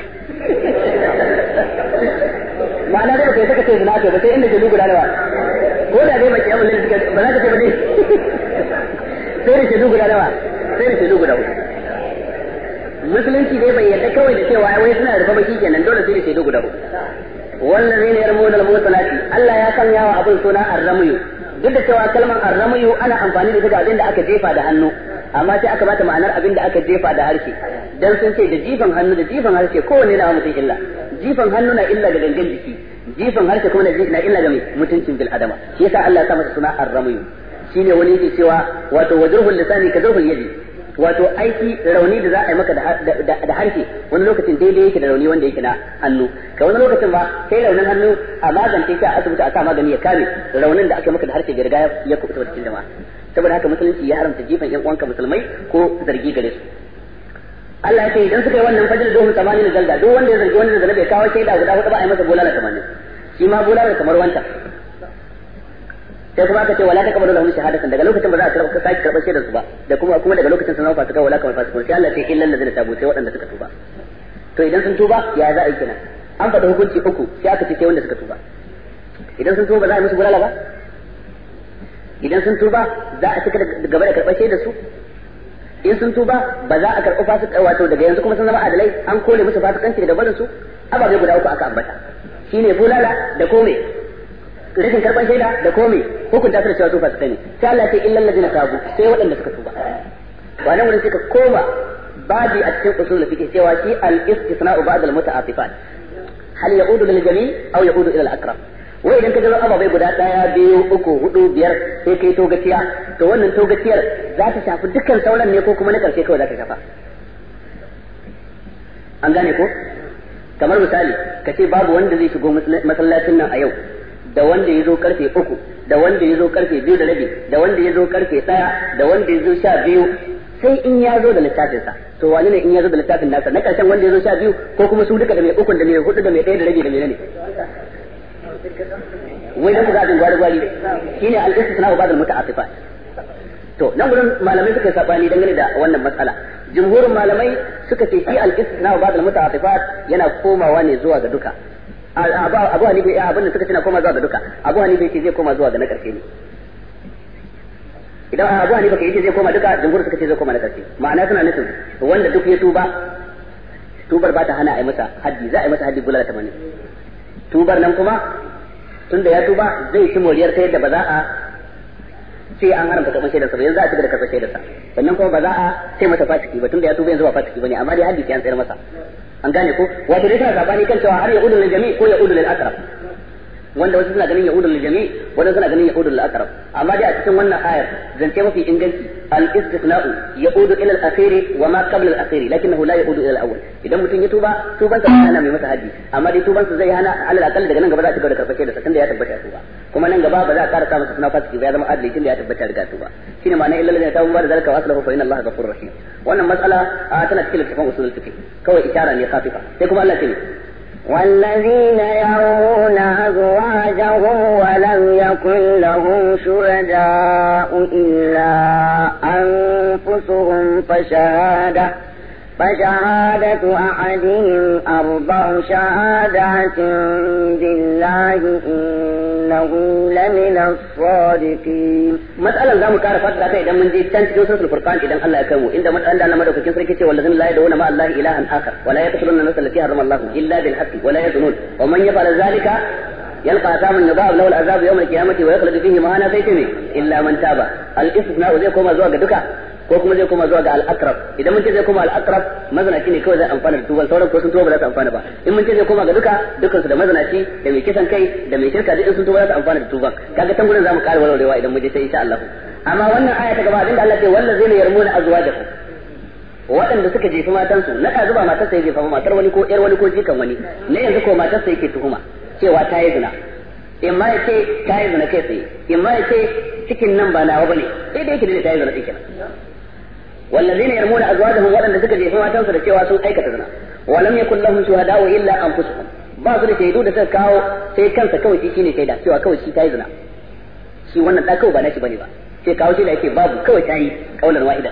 [SPEAKER 1] ma'ana da kai saka ce zina ce ba sai inda ke guda dawa ko da dai ba kiyamul lail suka ba za ka ce ba dai sai da ke guda dawa sai da ke guda musulunci dai bai yarda kawai da cewa wai suna rufa baki kenan dole sai da ke guda wallazina yarmuna al-musalati Allah ya sanya wa abin suna ar-ramyu duk da cewa kalmar arramayu ana amfani da ita ga abin da aka jefa da hannu amma sai aka bata ma'anar abin da aka jefa da harshe dan sun ce da jifan hannu da jifan harshe kowanne na mutum illa jifan hannu na illa ga gangan jiki jifan harshe kuma na illa ga mutuncin bil adama shi yasa Allah ya sa masa suna arramayu shine wani yake cewa wato wajruhul lisani ka zurhul yadi wato aiki rauni da za a yi maka da harshe wani lokacin daidai yake da rauni wanda yake na hannu ka wani lokacin ba sai raunin hannu a magance shi a asibiti a sa magani ya kame raunin da aka maka da harshe garga ya kubuta cikin jama'a saboda haka musulunci ya haramta jifan yan uwanka musulmai ko zargi gare su Allah ya ce idan suka yi wannan fajr domin 80 jalda duk wanda ya zargi wanda da bai kawo shaida guda hudu ba a yi masa bulala 80 shi ma bulala kamar wanta sai kuma aka ce wala taqbalu lahum shahadatan daga lokacin ba za a karɓa sake karɓar shaidar su ba da kuma daga lokacin sun zama fasika wala kamar fasikun sai Allah ya ce illal ladzina tabu sai waɗanda suka tuba to idan sun tuba ya za a yi kenan an faɗa hukunci uku sai aka ce sai wanda suka tuba idan sun tuba ba za a yi musu bulala ba idan sun tuba za a cika gaba da karɓar shaidar su in sun tuba ba za a karɓi fasik wato daga yanzu kuma sun zama adalai an kore musu fasikanci daga barin su ababe guda uku aka ambata shine bulala da kome rashin karban shaida da kome hukunta su da cewa su fasikai ne sai Allah ya ce illal ladina tabu sai waɗanda suka tuba wannan wurin suka koma babi a cikin usul fiqh cewa shi al-istisna'u ba'da al-muta'affifat hal ya'udu lil jami' aw ya'udu ila al-aqrab wai idan ka ga ababai guda 1 2 3 4 5 sai kai togaciya to wannan togaciyar za ta shafi dukkan sauran ne ko kuma na karshe kawai za ta shafa an gane ko kamar misali ka ce babu wanda zai shigo masallacin nan a yau da wanda ya zo karfe 3 da wanda ya zo karfe 2:30 da wanda ya zo karfe 1 da wanda ya zo 12 sai in ya zo da littafinsa to wani ne in ya zo da littafin nasa na karshen wanda ya zo 12 ko kuma su duka da mai 3 da mai 4 da mai 1 da rabi da mai ne wai dan ga gwari gwari shine al-istisna ba'd al-muta'affifat to nan gurin malamai suka sabani dangane da wannan matsala jumhurin malamai suka ce shi al-istisna ba'd al-muta'affifat yana komawa ne zuwa ga duka Abu Hanifa ya abin da suka ce na koma zuwa ga duka Abu Hanifa yake zai koma zuwa ga na karshe ne idan Abu Hanifa kai yake zai koma duka jumhur suka ce zai koma na karshe ma'ana suna nufin wanda duk ya tuba tubar ba ta hana a yi masa haddi za a yi masa haddi bulala 80 tubar nan kuma tunda ya tuba zai ci moriyar ta yadda ba za a ce an haramta karɓar shaidarsa ba yanzu za a ci da karɓar shaidarsa sannan kuma ba za a ce masa fasiki ba tunda ya tuba yanzu ba fasiki bane amma dai hadisi an tsayar masa an gane ko wato dai suna sabani kan cewa har ya udu lil jami' ko ya udu lil aqrab wanda wasu suna ganin ya udu lil jami' wanda suna ganin ya udu lil aqrab amma dai a cikin wannan ayar zance mafi inganci al istisna'u ya udu ila al akhir wa ma qabla al akhir lakinnahu la yaudu ila al awwal idan mutum ya tuba tubansa ba hana mai masa haji amma dai tubansa zai hana alal akal daga nan gaba za a ci gaba da karfafe da tunda ya tabbata tuba kuma nan gaba ba za a ƙara sa masa suna fasiki ba ya zama adali tunda ya tabbata riga tuba shine ma'ana illa ladina tabu ba da zalika wa aslahu fa inna allaha ghafurur rahim wannan mas'ala tana cikin littafin usulul fiqh kawai isharar ne khafifa sai kuma Allah ya
[SPEAKER 2] والذين يرمون أزواجهم ولم يكن لهم شهداء إلا أنفسهم فشهادة أحدهم 4 شهادات بالله إنه لمن الصادقين.
[SPEAKER 1] مسألة زامو كارفة ذاته إذا من جيت كانت جوسة الفرقان إذا الله يكرمه إذا مسألة لما دوك كنسر كيسي والذين لا يدعون مع الله إلها آخر ولا يقتلون النفس التي حرم الله إلا بالحق ولا يزنون ومن يفعل ذلك يلقى عذابا يضاعف له العذاب يوم القيامة ويخلد فيه مهانا سيتمي إلا من تاب. الاستثناء زي كما زوج دكا ko kuma zai koma zuwa ga al-aqrab idan mun ce zai koma al-aqrab mazanaci ne kawai zai amfana da tuban sauran ko sun tuba ba za su amfana ba in mun ce zai koma ga duka dukkan su da mazanaci da mai kisan kai da mai shirka duk sun tuba za su amfana da tuban kaga tan gurin zamu ƙara walwarewa idan mun je sai insha Allah amma wannan aya ta gaba abinda Allah ya ce wallazina yarmuna azwajahum waɗanda suka jefi matansu na ka zuba matarsa ya jefa matar wani ko ƴar wani ko jikan wani ne yanzu ko matarsa yake tuhuma cewa ta yi zina in ma yace ta yi zina kai tsaye in ma yace cikin nan ba nawa bane sai dai yake da ta yi zina cikin والذين يرمون أزواجهم ولن تسكت يفهمها تنصر الشيوى سوء أي كتزنا ولم يكن لهم شهداء إلا أنفسهم بعض الشهدود سكاو سيكنس كوي شيني شهدا شوى كوي شي تايزنا شي وانا تاكو باناشي بني با سيكاو شي لأيكي باب كوي تاي قولا واحدا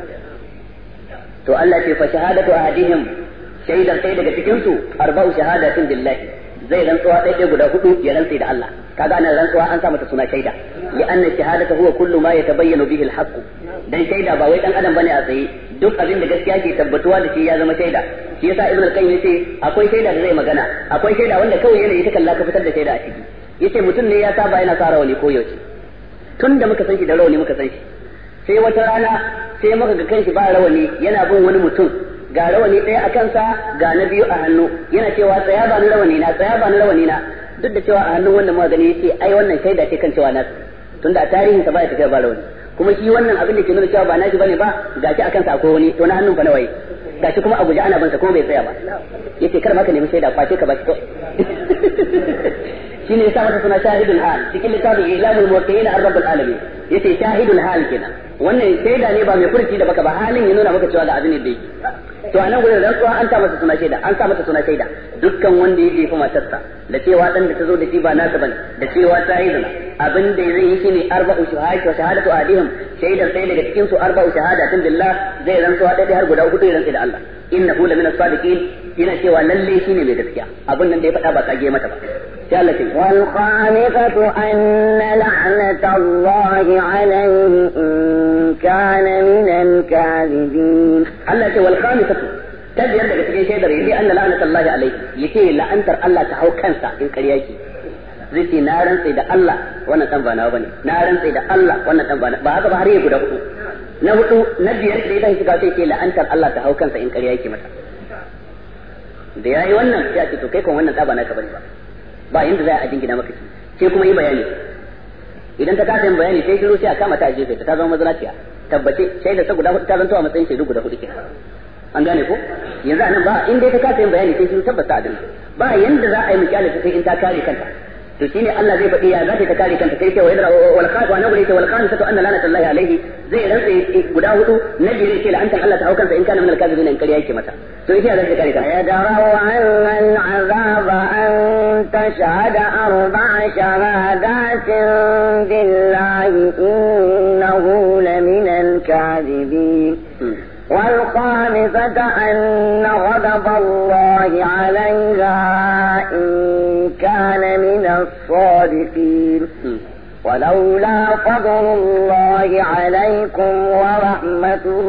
[SPEAKER 1] تو الله فشهادة أحدهم شهيدا سيدا كتكنسو 4 شهادات بالله zai rantsuwa ɗaya guda 4 ya rantsi da Allah kaga ana rantsuwa an sa mata suna shaida li anna shahadatu huwa kullu ma yatabayyanu bihi al-haqq dan shaida ba wai dan adam bane a tsaye duk abin da gaskiya ke tabbatuwa da shi ya zama shaida shi yasa ibnu al-qayyim yace akwai shaida da zai magana akwai shaida wanda kawai yana ita kalla ka fitar da shaida a ciki yace mutum ne ya saba yana sa rawani ko yaushe tunda muka san shi da rawani muka san shi sai wata rana sai muka ga kanshi ba rawani yana bin wani mutum ga rawani ɗaya a kansa ga na biyu a hannu yana cewa tsaya ba ni rawani na tsaya ba ni rawani na duk da cewa a hannun wannan magani yace ai wannan shaida ce kan cewa na tunda a tarihin sa ba ya tafiya ba rawani kuma shi wannan abin da ke nuna cewa ba nashi bane ba gashi a kansa akwai wani to na hannun fa na waye gashi kuma a guje ana bansa kuma bai tsaya ba yace kar ma ka nemi shaida kwace ka ba shi to shine yasa masa suna shahidul hal cikin littafin ilamul muwakkalin ar-rabbul alamin yace shahidul hal kenan wannan shaida ne ba mai furci da baka ba halin ya nuna maka cewa ga abin da yake to anan gurin rantsuwa an sa masa suna shaida an sa masa suna shaida dukkan wanda ya jefa matarsa da cewa dan da ta zo da shi ba nasa bane da cewa ta yi zina abin da zai yi shine 4 shahadatu wa shahadatu adihim shaidar sai daga cikin su 4 shahadatin billah zai rantsuwa dai har guda 4 ya rantsi da Allah innahu lamina as-sadiqin yana cewa lalle shine mai gaskiya abin nan da ya faɗa ba kage mata ba sai Allah ce
[SPEAKER 2] wal khamisatu anna la'nata Allah alayhi in كان من الكاذبين.
[SPEAKER 1] التي والخامسة تبير daga cikin shaidar yace anna la'natullahi alayhi yace la'antar Allah ta hau kansa in ƙarya yake zai ce na rantsa da Allah wannan dan ba nawa bane na rantsa da Allah wannan dan ba haka ba har ya guda hudu na hudu na biyar da yake shiga sai ce la'antar Allah ta hau kansa in ƙarya yake mata da yayi wannan sai a ce to kai kon wannan da ba naka bane ba inda za a jingina maka shi sai kuma yi bayani idan ta kasa yin bayani sai shiru sai a kama ta a jefe ta zama mazinaciya tabbace shaida ta guda hudu ta zanto a matsayin shaidu guda hudu kenan an gane ko yanzu anan ba in dai ta kasa yin bayani sai shiru tabbata a dinga ba yanda za a yi misali sai in ta kare kanta to shine Allah zai faɗi ya za ta kare kanta kai sai wa yadra wal qad wa nabri wal qad anna lanatullahi alaihi zai rantsa guda hudu nabi zai ce la'antan Allah ta haukansa in kana min al-kadhibin in kariya yake mata to ita za ta kare kanta
[SPEAKER 2] ya daraw an al-azab an tashhada arba'a shahadatin billahi innahu lamin al-kadhibin والخامسة أن غضب الله عليها إن كان من الصادقين ولولا فضل الله عليكم ورحمته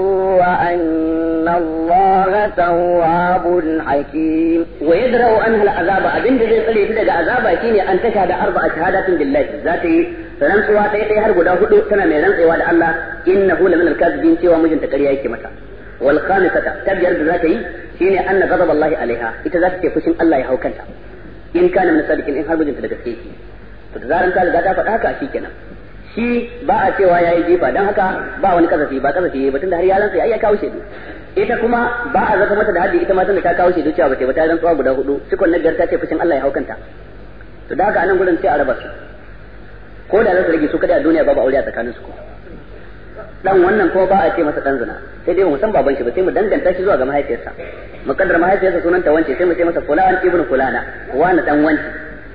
[SPEAKER 2] وأن الله تواب حكيم.
[SPEAKER 1] ويدرأ عنها العذاب أبن ذي قلي تلقى عذاب كيني أن تشهد 4 شهادات بالله ذاتي rantsuwa ta yi har guda hudu tana mai rantsewa da Allah innahu la min al-kadhibin cewa mijinta ƙarya yake mata wal khamisata tabiyar da za ta yi shine anna ghadab Allah alaiha ita za ta ce fushin Allah ya haukanta in kana min sadiqin in har mijinta da gaske yake to da zaran ta riga ta faɗa haka shikenan shi ba a cewa yayi jifa dan haka ba wani kasafi ba kasafi ba tunda har ya rantsa ai ya kawo shedu ita kuma ba a zaka mata da haddi ita ma tunda ta kawo shedu cewa ba ta rantsuwa guda hudu cikon na biyar ta ce fushin Allah ya haukanta to da haka anan gurin sai a raba su ko da za su rage su kada a duniya babu aure a tsakanin su dan wannan kuma ba a ce masa dan zina sai dai mu san baban shi ba sai mu danganta shi zuwa ga mahaifiyarsa mukaddar mahaifiyarsa sunanta wance sai mu ce masa fulan ibnu fulana wani dan wance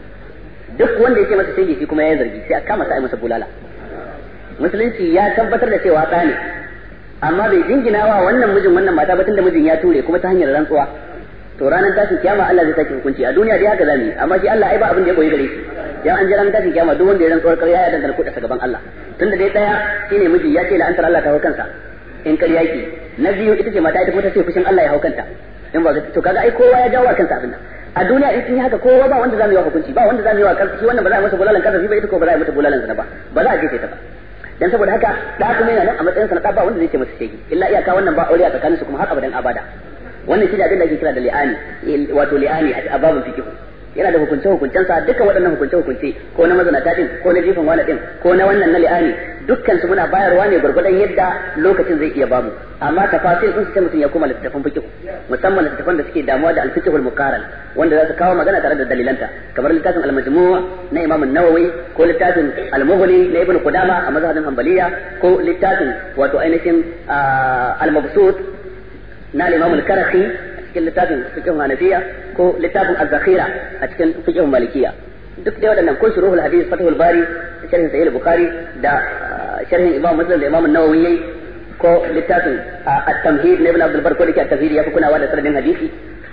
[SPEAKER 1] duk wanda yake masa sai shi kuma ya zargi sai a kama sa ai masa bulala musulunci ya tabbatar da cewa ɗa ne amma bai jingina wa wannan mijin wannan mata ba tunda mijin ya ture kuma ta hanyar rantsuwa to ranar tashin kiyama Allah zai saki hukunci a duniya dai haka zamu yi amma shi Allah ai ba abin da ya koyi gare shi ya an jira ranar tashin kiyama duk wanda ya rantsuwar ƙarya ya dangana kuɗa gaban Allah tunda dai daya shine miji ya ce la'antar Allah ta hukansa in ƙarya yake na biyu ita ce mata ita kuma ta ce fushin Allah ya hukanta in ba to kaga ai kowa ya jawo kansa abin nan a duniya in sun yi haka kowa ba wanda zamu yi wa hukunci ba wanda zamu yi wa karfi wannan ba za a masa bulalan kasafi ba ita ko ba za a mata bulalan zina ba za a jefe ta ba dan saboda haka da kuma yana nan a matsayin sa na ba wanda zai ce masa shege illa iyaka wannan ba aure a tsakaninsu kuma har abadan abada wannan shi da abin da ake kira da li'ani wato li'ani a babin fiqh yana da hukunce sa dukkan waɗannan hukunce ko na mazanata din ko na jifin wani din ko na wannan na li'ani dukkan su muna bayarwa ne gurgurdan yadda lokacin zai iya bamu amma tafasil sun sai mutum ya koma littafin fiqh musamman littafan da suke damuwa da al-fiqh al-muqaran wanda za su kawo magana tare da dalilanta kamar littafin al-majmu' na Imam an-Nawawi ko littafin al-Mughni na Ibn Qudama a mazhabin Hanbaliya ko littafin wato ainihin al-Mabsut na Imam al-Karachi cikin littafin fiqh Hanafiya ko littafin az-Zakhira a cikin fiqh Malikiya duk da waɗannan kun shuruhul hadith Fathul Bari sharhin Sahih al-Bukhari da sharhin Imam Muslim da Imam an-Nawawi yayi ko littafin at-Tamhid na Ibn Abdul Barr ko da at-Tafsir ya fi kunawa da sanadin hadisi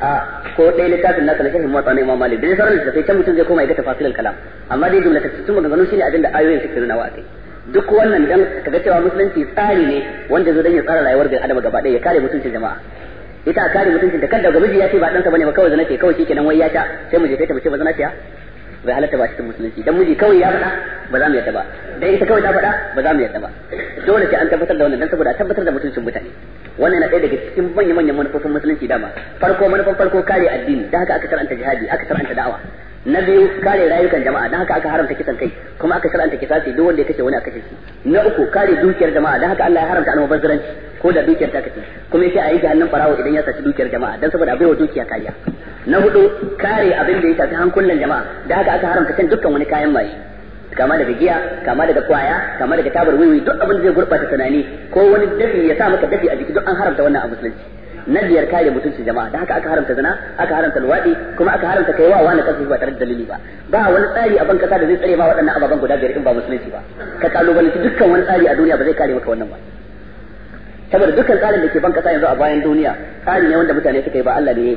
[SPEAKER 1] ko dai littafin nasa na sharhin Muwatta na Imam Malik da sauran littafai can mutum zai koma ya ga tafasilul kalam amma dai jumla ta cikin maganganu shine abin da ayoyin suke nuna wa kai duk wannan dan kaga cewa musulunci tsari ne wanda zo dan ya tsara rayuwar da adama gaba ɗaya ya kare mutuncin jama'a ita a kare mutuncin da kanta ga miji ya ce ba ɗansa bane ba kawai zana ce kawai shikenan wai ya ta sai mu je kai ta bace ba zana ce bai halatta ba cikin musulunci dan miji kawai ya faɗa ba za mu yadda ba dan ita kawai ta faɗa ba za mu yadda ba dole sai an tabbatar da wannan dan saboda a tabbatar da mutuncin mutane wannan na ɗaya daga cikin manyan manufofin musulunci dama manufan farko kare addini dan haka aka shar'anta jihadi aka shar'anta da'awa na biyu kare rayukan jama'a dan haka aka haramta kisan kai kuma aka shar'anta kisasi duk wanda ya kashe wani aka kashe shi na uku kare dukiyar jama'a dan haka Allah ya haramta almubazzaranci ko da dukiyar ta kace kuma yace a yi jahannam farawo idan ya saci dukiyar jama'a dan saboda abai wa dukiya kariya na hudu kare abin da ya shafi hankulan jama'a dan haka aka haramta kan dukkan wani kayan maye kama daga giya kama daga kwaya kama daga tabar wiwi duk abin da zai gurbata tunani ko wani dafi ya sa maka dafi a jiki duk an haramta wannan a musulunci na biyar kare mutuncin jama'a da haka aka haramta zina aka haramta luwadi kuma aka haramta kai wa wani kasu ba tare da dalili ba ba wani tsari a ban kasa da zai tsare ma waɗannan ababen guda biyar in ba musulunci ba ka kalubalanci dukkan wani tsari a duniya ba zai kare maka wannan ba saboda dukkan tsarin da ke ban kasa yanzu a bayan duniya tsari ne wanda mutane suka yi ba Allah ne yayi ba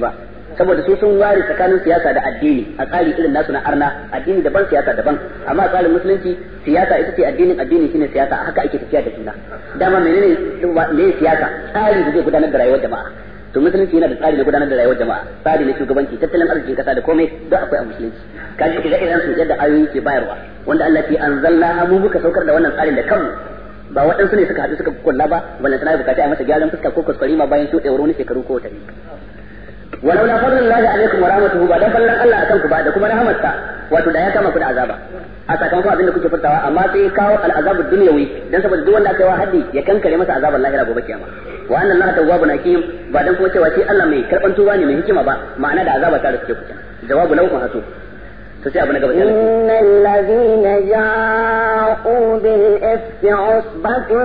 [SPEAKER 1] saboda su sun ware tsakanin siyasa da addini a tsari irin nasu na arna, addini daban siyasa daban, amma a tsarin musulunci siyasa ita ce addini shine siyasa, haka ake tafiya da juna. Dama menene siyasa? Tsari da zai gudanar da rayuwar jama'a. To musulunci yana da tsari na gudanar da rayuwar jama'a, tsari na shugabanci, tattalin arzikin kasa da komai da akwai a musulunci. Kaji kiga irin su yadda ayoyi ke bayarwa, wanda Allah ya anzalna mu muka saukar da wannan tsarin da kanmu. Ba waɗansu ne suka haɗu suka kulla ba, wannan tana bukata a masa gyaran fuska ko kuskure ma bayan shuɗewar wani shekaru ko watanni. ولولا فضل الله عليكم ورحمته بعد فضل الله akanku ba da kuma rahmatsa wato da ya kama ku da azaba a sakamakon abin da kuke furtawa, amma sai kawo al'azabu dunyawi dan saboda duk wanda aka yi wa haddi ya kankare masa azabar lahira gobe kiyama. wa anna allaha tawwabun hakim ba dan kuma cewa shi Allah mai karban tuba ne mai hikima ba, ma'ana da azaba ta da suke kuke. jawabu lahu hasu to sai abu na gaba kenan
[SPEAKER 2] innal ladhina ja'u bil ifki usbatun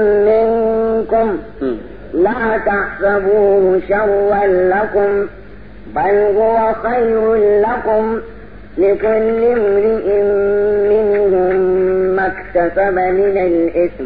[SPEAKER 2] minkum لا تحسبوه شرا لكم بل هو خير لكم لكل امرئ منهم ما اكتسب من الإثم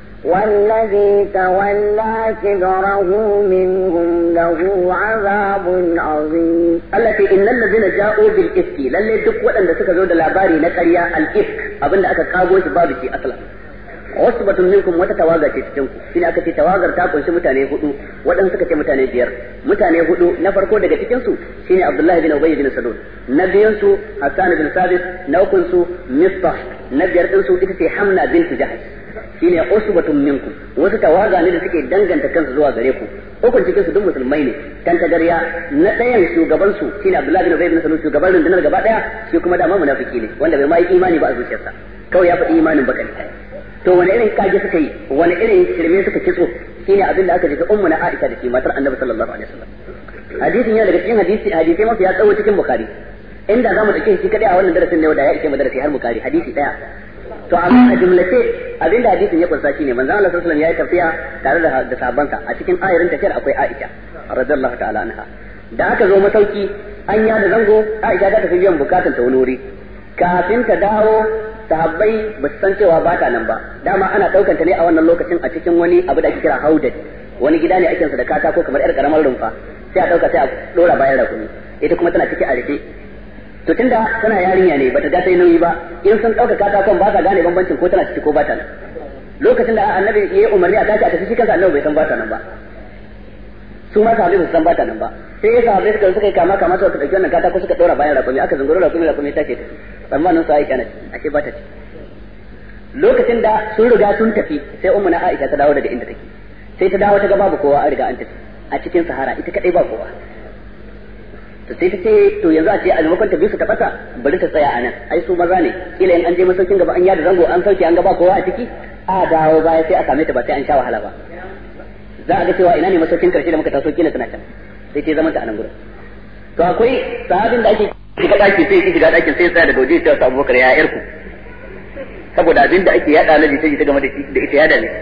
[SPEAKER 2] والذي تولى كبره منهم له عذاب عظيم. التي إن الذين جاءوا بالإفك للي دك وأن تكذود العباري نكريا الإفك أبن أكا قابوش بابتي أصلا wasbatun minkum wata tawaga ce cikin ku shine aka ce tawagar ta kunshi mutane hudu, wadan suka ce mutane biyar. Mutane hudu na farko daga cikin su shine Abdullah bin Ubay bin Salul, na biyan su Hassan bin Sabit, na ukun su Mistah, na biyar din su ita ce Hamna bint Jahsh. shine usbatun minkum, wasu tawaga ne da suke danganta kansu zuwa gare ku. Ukun cikin su duk musulmai ne, kan tagariya na ɗayan shugaban su shine Abdullah bin Ubay bin Salul, shugaban rundunar gaba daya, shi kuma da munafiki ne wanda bai ma yi imani ba a zuciyarsa, kawai ya faɗi imanin bakari. To wani irin kage suka yi, wani irin shirme suka kitso, shine abin da aka ji ta ummu na Aisha da ke matar Annabi sallallahu alaihi wasallam. Hadisin yana daga cikin hadisi mafi ya tsawo cikin Bukhari. Inda zamu dauke shi kadai a wannan darasin ne wanda ya ishe mu darasi har Bukhari hadisi daya. To amma a jumlace abin da hadisin ya kunsa shine manzon Allah sallallahu alaihi wasallam yayi tafiya tare da sahabbansa, a cikin ayarin tafiyar akwai Aisha radiyallahu ta'ala anha. Da aka zo masauki an ya da zango, Aisha ta tafi biyan bukatun ta wani wuri. Kafin ta dawo sahabbai ba su san cewa ba ta nan ba, dama ana ɗaukar ta ne a wannan lokacin a cikin wani abu da ake kira haudad, wani gida ne ake sa da katako kamar yar karamar rumfa, sai a ɗauka sai a ɗora bayan rakumi, ita kuma tana ciki a rufe. To tunda tana yarinya ne bata ga sai nauyi ba, in sun ɗauka katakon ba sa gane bambancin ko tana ciki ko ba ta nan. Lokacin da annabi ya yi umarni a tashi a tafi shi kansa annabi bai san ba ta nan ba, su ma sahabbai ba su san ba ta nan ba, sai ya sahabbai suka yi kama suka ɗauki wannan katako suka ɗora bayan rakumi, aka zunguro rakumi ta ce tafi. Tsammanin su Aisha na ake ba ta ce. Lokacin da sun riga sun tafi sai ummu na Aisha ta dawo daga inda take, sai ta dawo ta ga babu kowa, an riga an tafi a cikin sahara, ita kadai ba kowa. To sai ta ce to yanzu a ce a maimakon ta bi su ta fasa bari ta tsaya a nan, ai su maza ne, kila in an je masaukin gaba an yada zango an sauke an ga ba kowa a ciki, a dawo baya sai a same ta ba sai an sha wahala ba, za a ga cewa ina ne masaukin karshe da muka taso kila tana can, sai ta zama ta a nan gurin. To akwai sahabin da ake shiga daki sai ki shiga dakin sai tsaya daga waje sai ta Abubakar ya yarku, saboda abin da ake yada na jita game da ita ya dame.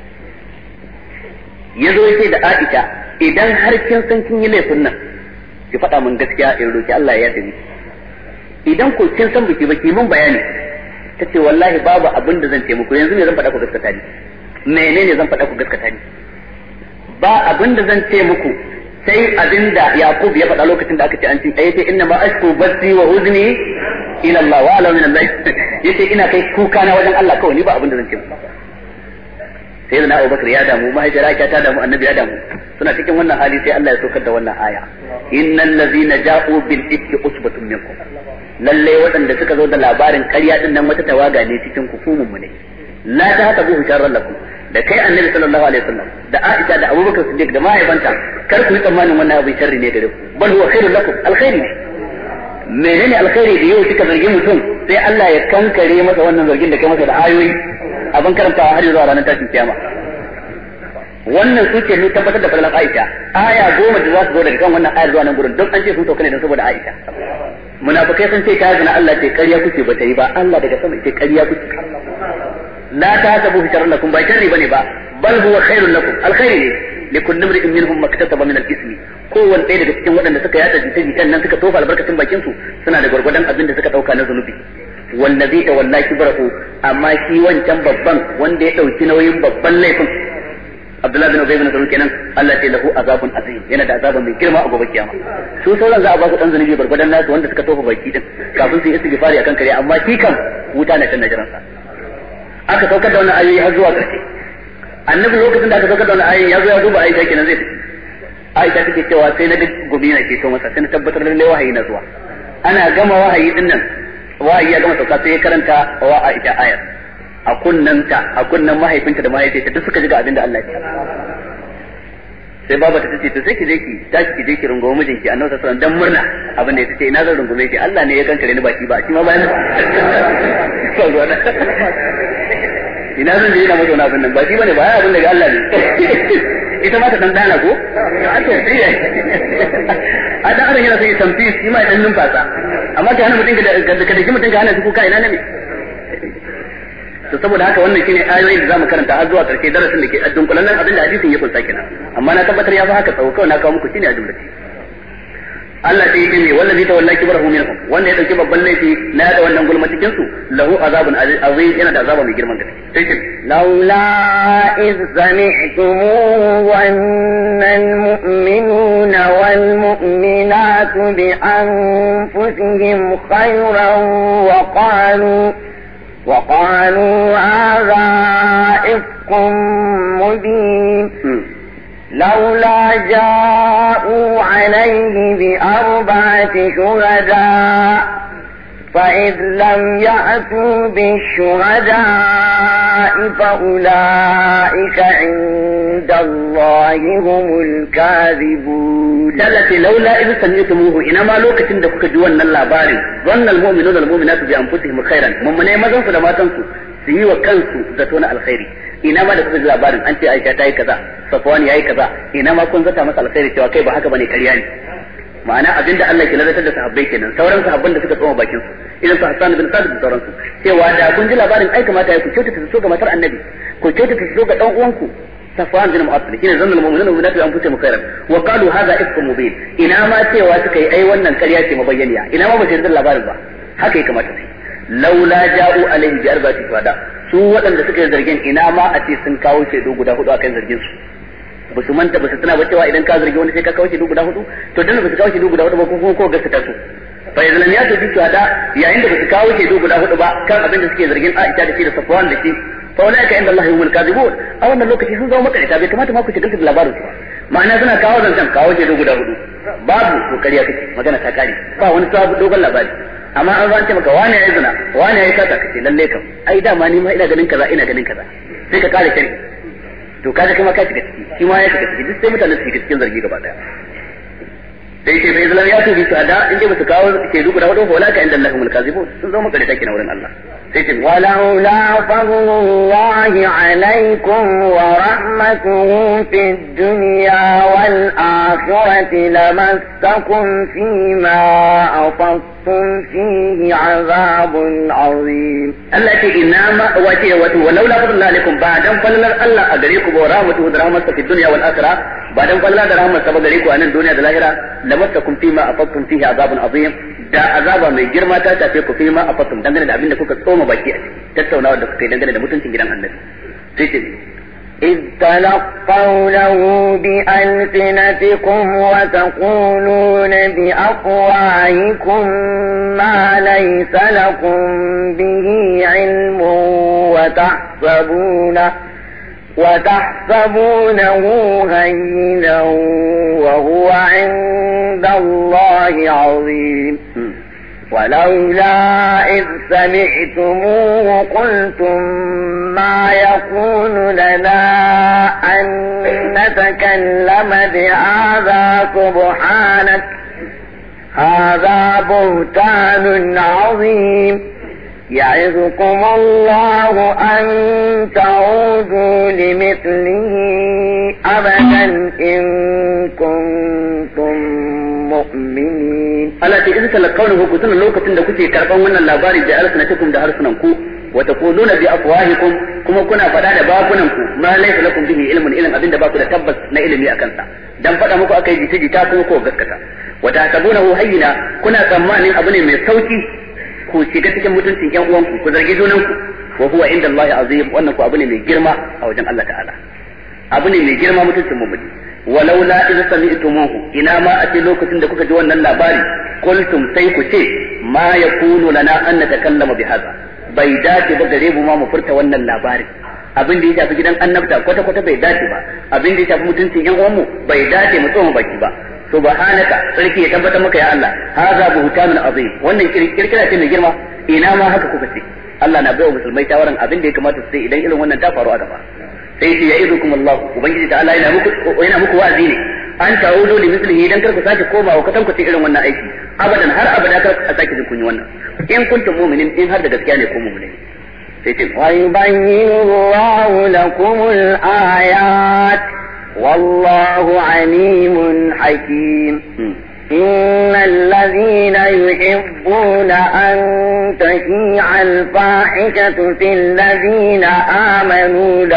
[SPEAKER 2] Yazo yace da Aisha, idan har kin san kin yi laifin nan ki faɗa min gaskiya in roki Allah ya yafe, idan ko kin san biki ba ki mun bayani. Tace wallahi babu abin da zan ce muku, yanzu ne zan faɗa ku gaskata ni, menene zan faɗa ku gaskata ni, ba abin da zan ce muku sai abinda Yaqub ya faɗa lokacin da aka ce an ci yace inna ma ashku basi wa huzni ila Allah wa ala min Allah, yace ina kai kuka na wajen Allah kawai, ni ba abin da zan ce muku. Sai da Abubakar ya damu, mahaifiyar Aisha ta damu, annabi ya damu, suna cikin wannan hali sai Allah ya saukar da wannan aya, innal ladzina ja'u bil ifki usbatun minkum, lalle waɗanda suka zo da labarin ƙarya din nan wata tawaga ne cikin ku mu ne, la ta haka buhu sharran lakum, da kai annabi sallallahu alaihi wasallam da Aisha da Abubakar Siddiq da mahaifanta, kar ku yi tsammanin wannan abin sharri ne gare ku, bal huwa khairul lakum, alkhairi ne. Menene alkhairi da yau kika zargi mutum sai Allah ya kankare masa wannan zargin da kai masa da ayoyi abin karantawa har zuwa ranar tashin kiyama. Wannan su ce ne tabbatar da falalan Aisha, aya 10 da za su zo daga kan wannan ayar zuwa nan gurin don an ce sun sauka ne don saboda Aisha. Munafikai sun ce ta zina, Allah ce ƙarya kuke ba ta yi ba, Allah daga sama ce ƙarya kuke. La ta tabu sharran lakum, ba sharri bane ba, bal huwa khairul lakum, alkhairi ne. Likun nimri'in minhum maktasaba min al-ismi, kowanne ɗaya daga cikin waɗanda suka yada jita-jitan nan suka tofa albarkacin bakin su suna da gwargwadon abin da suka dauka na zunubi. Wallazi tawalla kibrahu, amma shi wancan babban wanda ya dauki nauyin babban laifin
[SPEAKER 1] Abdullah bin Ubay bin Salul kenan Allah ce lahu azabun azim yana da azaba mai girma a gobe kiyama su sauran za a ba su dan zunubi barbadan nasu wanda suka tofa baki din kafin su yi istighfari akan kare amma shi kan wuta na kan najiran sa aka saukar da wannan ayoyi har zuwa ƙarshe annabi lokacin da aka saukar da wannan ayoyi ya zo ya duba Aisha kenan zai tafi Aisha take cewa sai na duk gumi na ke to masa sai na tabbatar da lalle wahayi na zuwa ana gama wahayi din nan wahayi ya gama sauka sai ya karanta wa Aisha ayat a kunnan mahaifinta da mahaifiyarta duk suka ji ga abinda Allah ya ce sai baba ta ce to sai ki je ki rungume mijinki annabi sallallahu alaihi wasallam dan murna abin da ya ce ina zan rungume ki Allah ne ya kankare ni baki ba shi ma bayan ina zan je ina mazauna abin nan ba shi bane ba abin daga Allah ne ita ma ta dan dana ko a to sai a da ana yana sai tamfi shi ma dan numfasa amma ka hana mutum ka da mutum ka hana su kuka ina ne to saboda haka wannan shine ayoyin da zamu karanta har zuwa karshe darasin da ke addun kullun abin da hadisin ya kunsa kenan amma na tabbatar ya fi haka tsawo kawai na kawo muku shine a jumlace Allah sai yake ne wallazi tawalla kibrahu minhum wanda ya dauki babban laifi na da wannan gulma cikin su lahu azabun azim yana da azaba mai girman gaske sai
[SPEAKER 2] laula iz sami'tum wanna almu'minuna wal mu'minatu bi anfusihim khayran وقالوا هذا إفك مبين لولا جاءوا عليه بأربعة شهداء فإذ لم يأتوا بالشهداء فأولئك عند الله هم الكاذبون
[SPEAKER 1] التي لولا إذ سمعتموه إنما لوكة دكك جوانا اللاباري ظن المؤمنون المؤمنات بأنفسهم خيرا ممن يمزن فلما تنسوا سيوا كنسوا ذاتون الخير إنما دكك اللاباري أنت عائشة تاي كذا صفوان ياي كذا إنما كنت ذات الخير سوى كيف حكا بني كرياني ma'ana abinda Allah ke lalatar da sahabbai kenan sauran sahabban da suka tsoma bakin su idan su Hassan bin Sabit da sauransu cewa da kun ji labarin ai kamata ya ku kyautata su ga matar Annabi ku kyautata su ga dan uwanku Safwan bin Mu'attal shine zannul mu'minuna wa natu anfusihim khairan wa qalu hadha ifkum mubin ina ma cewa suka yi ai wannan ƙarya ce mabayyaniya ina ma ba su da labarin ba haka ya kamata sai laula ja'u alaihi bi arba'ati shuhada su waɗanda suka yi zargin ina ma a ce sun kawo shaidu guda hudu akan zargin su ba su manta ba su tana ba cewa idan ka zargi wani sai ka kawo shi guda hudu to dan ba su kawo shi guda hudu ba ko gaskata su fa idan lam yatu bi shuhada yayin da ba su kawo shi guda hudu ba kan abin da suke zargin Aisha da shi da Safwan da shi fa ulaika inda Allah humul kadhibun a wannan lokaci sun zama makarita bai kamata ma ku shiga da labarin su ma'ana suna kawo zancan kawo shi guda hudu babu to kariya kake magana ta kare ba wani sabu dogon labari amma an zance maka wani yayi zina wani yayi sata kace lalle kam ai dama ni ma ina ganin kaza sai ka kare kare to kaga kuma ka shiga ciki shi ma ya shiga ciki duk sai mutane su shiga cikin zargi gaba daya sai ce bai zalama ya tubi su ada inda ba su kawo ke duka da wadon wala ka inda Allahumul kazibun sun zama kare take na wurin Allah sai ce
[SPEAKER 2] walaula fadlullahi alaikum wa rahmatuhu fid dunya wal akhirati lamassakum fima afadtum fihi azabun azim
[SPEAKER 1] Allah ce inama wace wato walaula fadlullahi alaikum ba dan fallar Allah a gare ku ba rahmatuhu da rahmatsa fid dunya wal akhirah ba dan fallar da rahmatsa ba gare ku a nan duniya da lahira lamassakum fima afadtum fihi azabun azim da azaba mai girma ta tafe ku fima afadtum dangane da abin da kuka tsoma baki a ciki tattaunawa da kuka yi dangane da mutuncin gidan Annabi sai ce
[SPEAKER 2] إذ تلقونه بألسنتكم وتقولون بأفواهكم ما ليس لكم به علم وتحسبونه هينا وهو عند الله عظيم ولولا إذ سمعتموه قلتم ما يكون لنا أن نتكلم بهذا سبحانك هذا بهتان عظيم يعظكم الله أن تعودوا لمثله أبدا إن كنتم مؤمنين
[SPEAKER 1] التي إذ تلقونه كنتم لوكة لكتي كرفان من اللاباري بألسنتكم ده ألسنكم وتقولون بأفواهكم كما كنا فدا باكنكم ما ليس لكم به علم أبين باكو da tabbas na ilimi akan sa dan fada muku akai jita kuma ko gaskata wa tahsabunahu hayyina kuna tsammanin abu ne mai sauki ku shiga cikin mutuncin ƴan uwanku ku zargi junanku wa huwa inda Allah azim wannan ku abu ne mai girma a wajen Allah ta'ala abu ne mai girma mutuncin mummuni walaula idza sami'tumuhu ina ma a ce lokacin da kuka ji wannan labari qultum sai ku ce ma yakunu lana an natakallama bi hadha bai dace ba gare mu ma mu furta wannan labarin abin da ya shafi gidan annabta kwata bai dace ba abin da ya shafi mutuncin yan uwanmu bai dace mu tsoma baki ba subhanaka sarki ya tabbatar maka ya Allah hadha buhtanun azim wannan kirkira ce mai girma ina ma haka kuka ce Allah na baiwa musulmai shawaran abin da ya kamata su sai idan irin wannan ta faru a gaba sai ce ya izukum Allah ubangiji ta Allah yana muku wa'azi ne an ta'udu li mithlihi dan kar ku sake komawa ku tanku irin wannan aiki abadan har abada kar a sake jin kun yi wannan in kuntum mu'minin in har da gaskiya ne ko mu'minin sai ce
[SPEAKER 2] wa yubayyinu Allahu lakumul ayat wallahu alimun hakim إن الذين يحبون أن تشيع الفاحشة في الذين آمنوا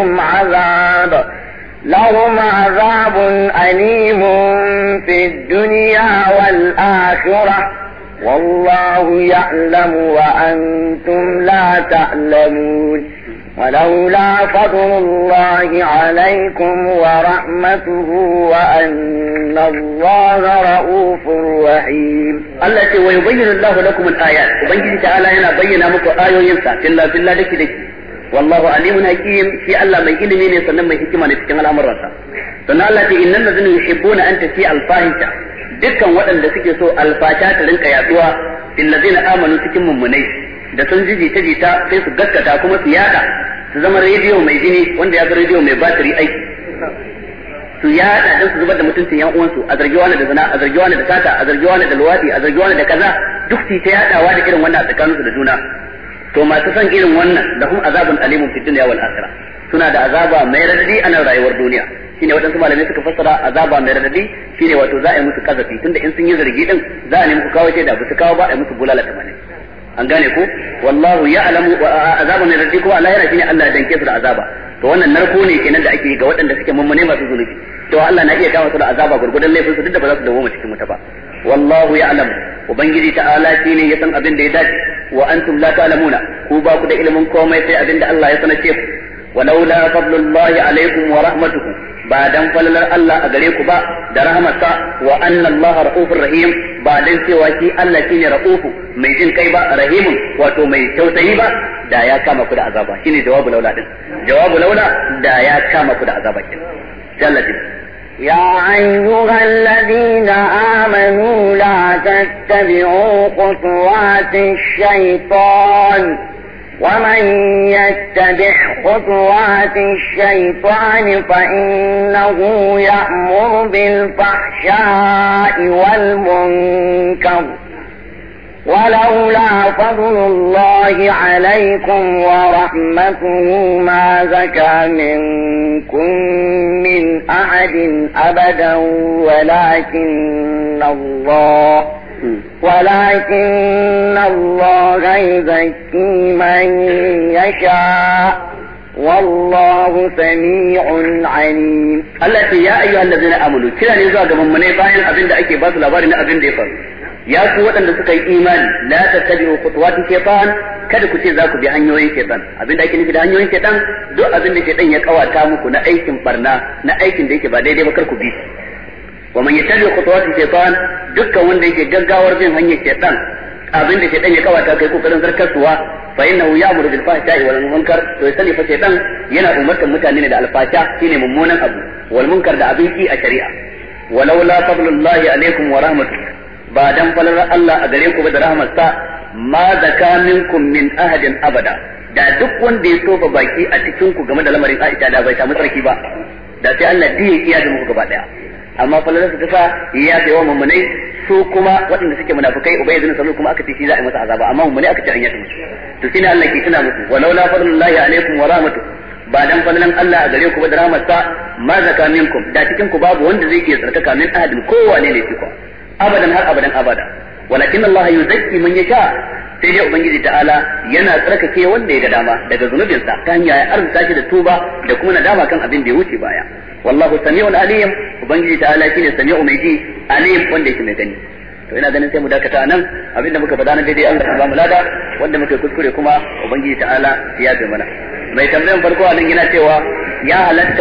[SPEAKER 2] لهم عذاب أليم في الدنيا والآخرة والله يعلم وأنتم لا تعلمون ولولا فضل الله عليكم ورحمته وأن الله رؤوف رحيم
[SPEAKER 1] التي ويبين الله لكم الآيات وبنجي تعالى هنا بين مكو آيو ينسى في الله دكي والله عليم حكيم في الله من إلمين سنن من حكمة نتكلم الأمر رسا سنن الله إن الذين يحبون أن تسيء الفاحشة dukkan waɗanda suke so alfasha ta rinka yaduwa fil ladina amanu cikin mummunai da sun ji jita sai su gaskata kuma su yada su zama rediyo mai jini wanda ya ga rediyo mai batiri aiki su yada dan su zubar da mutuncin yan uwansu a zargi wani da zina a zargi wani da sata a zargi wani da luwadi a zargi wani da kaza duk su ta yadawa da irin wannan a tsakaninsu da juna to masu son irin wannan lahum azabun alimun fid dunya wal akhirah suna da azaba mai radadi a nan rayuwar duniya shine wadansu malamai suka fassara azaba mai radadi shine wato za a yi musu kazafi tunda in sun yi zargi din za a nemi ku kawo shaida ba su kawo ba a yi musu bulala 80 an gane ku wallahu ya'lamu azaba mai radadi kuma Allah yana shine Allah ya danke su da azaba to wannan narko ne kenan da ake yi ga waɗanda suke mummune masu zunubi to Allah na iya kawo su da azaba gurgudan laifin su duk da ba za su dawo cikin wuta ba wallahu ya'lam ubangiji ta'ala shine ya san abin da ya dace wa antum la ta'lamuna ku ba ku da ilimin komai sai abin da Allah ya sanace ku walaula fadlullahi alaikum wa rahmatuhu ba dan falalar Allah a gare ku ba da rahmatsa wa anna Allah ra'ufur rahim ba dan cewa shi Allah shine ra'ufu mai jin kai ba rahimun wato mai tausayi ba da ya kama ku da azaba shine jawabu laula din jawabu laula da ya kama ku da azaba kin sallatin
[SPEAKER 2] يا أيها الذين آمنوا لا تتبعوا خطوات الشيطان ومن يتبع خطوات الشيطان فإنه يأمر بالفحشاء والمنكر ولولا فضل الله عليكم ورحمته ما زكى منكم من أحد أبدا ولكن الله يزكي من يشاء والله سميع عليم.
[SPEAKER 1] التي يا أيها الذين آمنوا كلا نزاق من مني باين أبن دا أكي باس لبارنا أبن ديفر ya ku waɗanda suka yi imani la tattabi'u khutuwati shaytan kada ku ce za ku bi hanyoyin shaytan abinda ake nufi da hanyoyin shaytan duk abinda shaytan ya kawata muku na aikin barna na aikin da yake ba daidai ba kar ku bi wa man yattabi'u khutuwati shaytan dukkan wanda yake gaggawar bin hanyar shaytan abinda shaytan ya kawata kai kokarin zarkarsuwa fa innahu ya'muru bil fahsha'i wal munkar to ya sani fa shaytan yana umartar mutane ne da alfasha shine mummunan abu wal munkar da abin ki a shari'a walaula fadlullahi alaikum wa rahmatuhu ba dan falalar Allah a gare ku ba da rahmarsa ma zaka minkum min ahadin abada da duk wanda ya tofa baki a cikin ku game da lamarin Aisha da bai samu tsarki ba da sai Allah diye iya da muku gaba daya amma falalar ta sa ya bai wa mummunai su kuma waɗanda suke munafikai ubay ibn salul kuma aka ce shi za a yi masa azaba amma mummunai aka ce an yi musu to shine Allah ke tuna musu walaula fadlullahi alaikum wa rahmatuhu ba dan falalan Allah a gare ku ba da rahmarsa ma zaka minkum da cikin ku babu wanda zai iya tsarkaka min ahadin kowane ne shi ko abadan har abadan abada walakin Allah yuzakki man yasha sai dai ubangiji ta'ala yana tsarkake wanda ya ga dama daga zunubinsa ta hanya ya arzuta shi da tuba da kuma nadama kan abin da ya wuce baya wallahu sami'un alim ubangiji ta'ala shine sami'u mai ji alim wanda yake mai gani to ina ganin sai mu dakata nan abinda muka faɗa nan daidai Allah ya ba mu lada wanda muka kuskure kuma ubangiji ta'ala ya yafe mana mai tambayan farko anan yana cewa ya halatta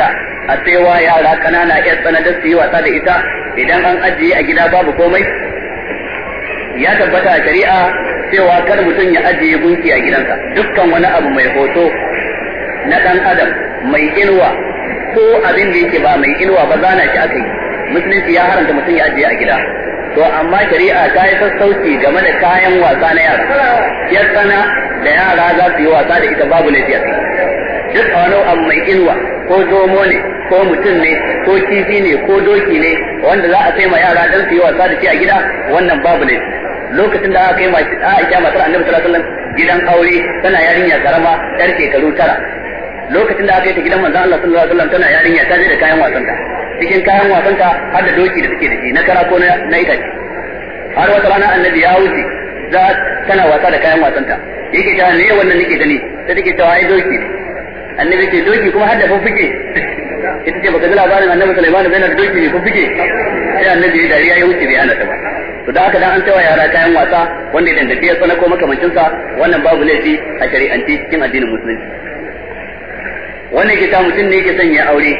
[SPEAKER 1] a tsewa yara kanana ƴan tsanadar su yi wasa da ita idan an ajiye a gida babu komai. Ya tabbata a shari'a cewa kar mutum ya ajiye gunki a gidansa. Dukkan wani abu mai hoto na ɗan adam mai inuwa ko abin da yake ba mai inuwa ba zana shi aka yi, musulunci ya haramta mutum ya ajiye a gida. To amma shari'a ta yi sassauci game da kayan wasa na yara. Ya tsana da yara za su yi wasa da ita babu laifi a kai. Duk wani abu mai inuwa ko zomo ne ko mutum ne ko kifi ne ko doki ne wanda za a sai ma yara dan su yi wasa da shi a gida, wannan babu laifi. Lokacin da aka kai Aisha matar Annabi sallallahu alaihi wasallam gidan aure tana yarinya karama yar shekaru 9. Lokacin da aka yi ta gidan manzon Allah sallallahu alaihi wasallam tana yarinya ta je da kayan wasanta. Cikin kayan wasanta har da doki da take da shi na kara ko na itace. Har wata rana Annabi ya wuce tana wasa da kayan wasanta. Yake ta ne wannan nake gani sai take cewa ai doki ne. Annabi ce doki kuma har da fuffuke. Ita ce baka ji labarin Annabi Sulaiman bai da doki ne fuffuke. Sai Annabi ya dariya ya wuce bai hana ta ba. To da haka dan an cewa yara kayan wasa wanda idan da ya tsana ko makamancin sa wannan babu laifi a shari'ance cikin addinin musulunci. Wannan ke ta mutum ne yake son ya aure.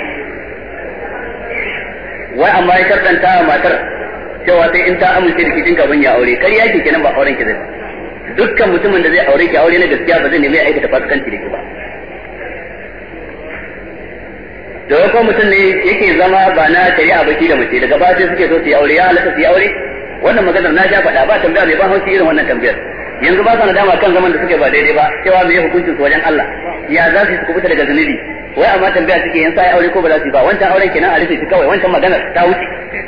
[SPEAKER 1] Wai amma ya karɗanta wa matar cewa sai in ta amince da kitin gaban ya aure. Kar yake kenan ba auren ki zai. Dukkan mutumin da zai aure ki aure na gaskiya ba zai nemi ya aikata fasikanci da ki ba. Da ko mutum ne yake zama ba na shari'a ba ki da mace daga baya sai suke so su yi aure, ya halatta su yi aure. Wannan maganar na sha faɗa ba tambaya mai ban haushi irin wannan tambayar. Yanzu ba sa nadama kan zaman da suke ba daidai ba, cewa me hukuncin su wajen Allah, ya za su kubuta daga zunubi. Wai amma tambaya suke yin sai aure ko ba za su yi ba, wancan auren kenan a rufe shi kawai, wancan maganar ta wuce.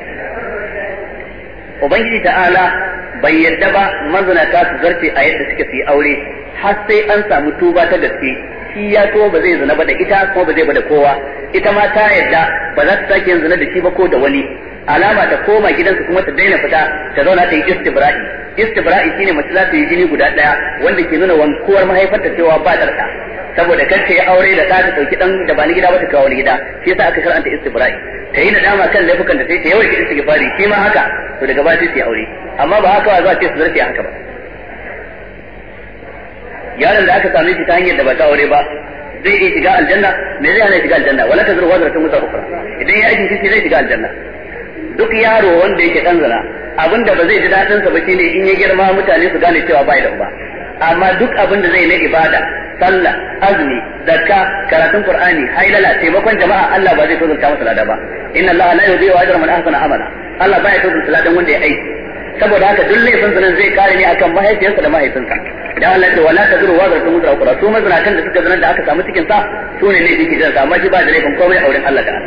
[SPEAKER 1] Ubangiji ta'ala bai yadda ba mazinata su zarce a yadda suke su yi aure har sai an samu tuba ta gaske. Shi ya to ba zai zina ba da ita ko ba zai ba da kowa, ita ma ta yadda ba za ta sake yin zina da shi ba ko da wani. Alama ta koma gidansu kuma ta daina fita ta zauna ta yi istibra'i. Istibra'i shine mace za ta yi jini guda daya wanda ke nuna wankuwar mahaifarta cewa ba ta da, saboda kar ta yi aure da ta dauki dan da ba ni gida ba ta kawo ni gida. Shi yasa aka karanta istibra'i. Ta yi nadama kan laifukan da sai ta yawaita istighfari, shi ma haka to daga baya sai ta yi aure. Amma ba haka za ta su zarce haka ba. Yaron da aka same shi ta hanyar da ba ta aure ba zai iya shiga aljanna, me zai hana shiga aljanna? Wala tazru wazratun wazra ukhra. Idan ya aikin kici zai shiga aljanna. Duk yaro wanda yake dan zina abinda ba zai ji dadin sa ba shine in ya girma mutane su gane cewa bai da uba. Amma duk abinda zai na ibada, sallah, azumi, zakka, karatun Qur'ani, hailala, taimakon jama'a, Allah ba zai tozalta masa lada ba. Inna Allah la yudhi'u ajra man ahsana amala. Allah baya tozalta ladan wanda ya aiki. Saboda haka duk laifin zinan zai kare ne akan mahaifiyarsa da mahaifinsa. Idan Allah ya ce wala tazuru wazratun wazra ukhra, su mazinatan da suka zinan da aka samu cikin sa su ne laifin kidan sa, amma shi ba da laifin komai a wurin Allah ta'ala.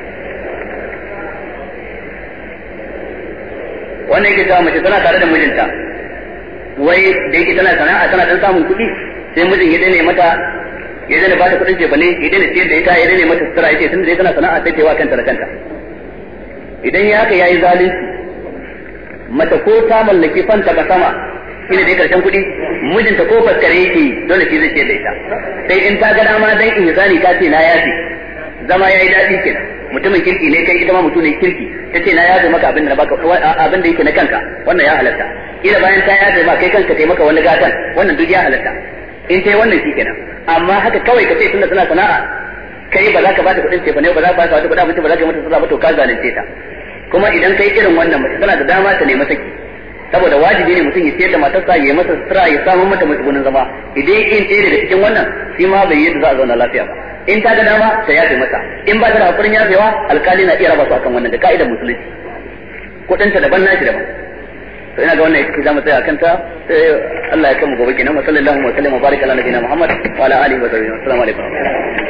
[SPEAKER 1] Wannan yake cewa mace tana tare da mijinta, wai da yake tana sana'a tana dan samun kuɗi, sai mijin ya daina mata, ya daina ba ta kuɗin ce bane, ya daina ciyar da ita, ya daina mata sutura, yace tunda dai tana sana'a sai ta yi wa kanta da kanta. Idan ya haka yayi zalunci, mata ko ta mallaki fanta ka sama shine dai karshen kuɗi, mijinta ko faskare yake dole shi zai ciyar da ita. Sai in ta ga dama dan ihsani ka ce na yafi, zama yayi daɗi kenan. Mutumin kirki ne kai, ita ma mutum ne kirki, tace na yaje maka abin da baka abin da yake na kanka, wannan ya halatta. Ila bayan ta yaje ma kai kanka kai maka wani gatan, wannan duk ya halatta. In tai wannan shikenan. Amma haka kawai ka ce tunda tana sana'a kai ba za ka bata kuɗin ce ba ne, ba za ka bata kuɗin abinci, ba za ka yi mata sallah ba, to ka zalunce ta. Kuma idan kai irin wannan mace tana da dama ta nemi saki, saboda wajibi ne mutum ya ciyar da matarsa, ya masa sutura, ya samu mata matsugunin zama. Idan in ɗaya daga cikin wannan shi ma bai yi da za a zauna lafiya ba. In ta ga dama ta yafe mata, in ba ta da hakurin yafewa alkali na iya raba su akan wannan da ka'idar musulunci, kudinta daban nashi daban. To ina ga wannan yake zamu tsaya akan ta, sai Allah ya kama gobe kenan. Sallallahu alaihi wa sallam wa baraka ala nabiyina Muhammad wa ala alihi wa sahbihi. Assalamu alaikum.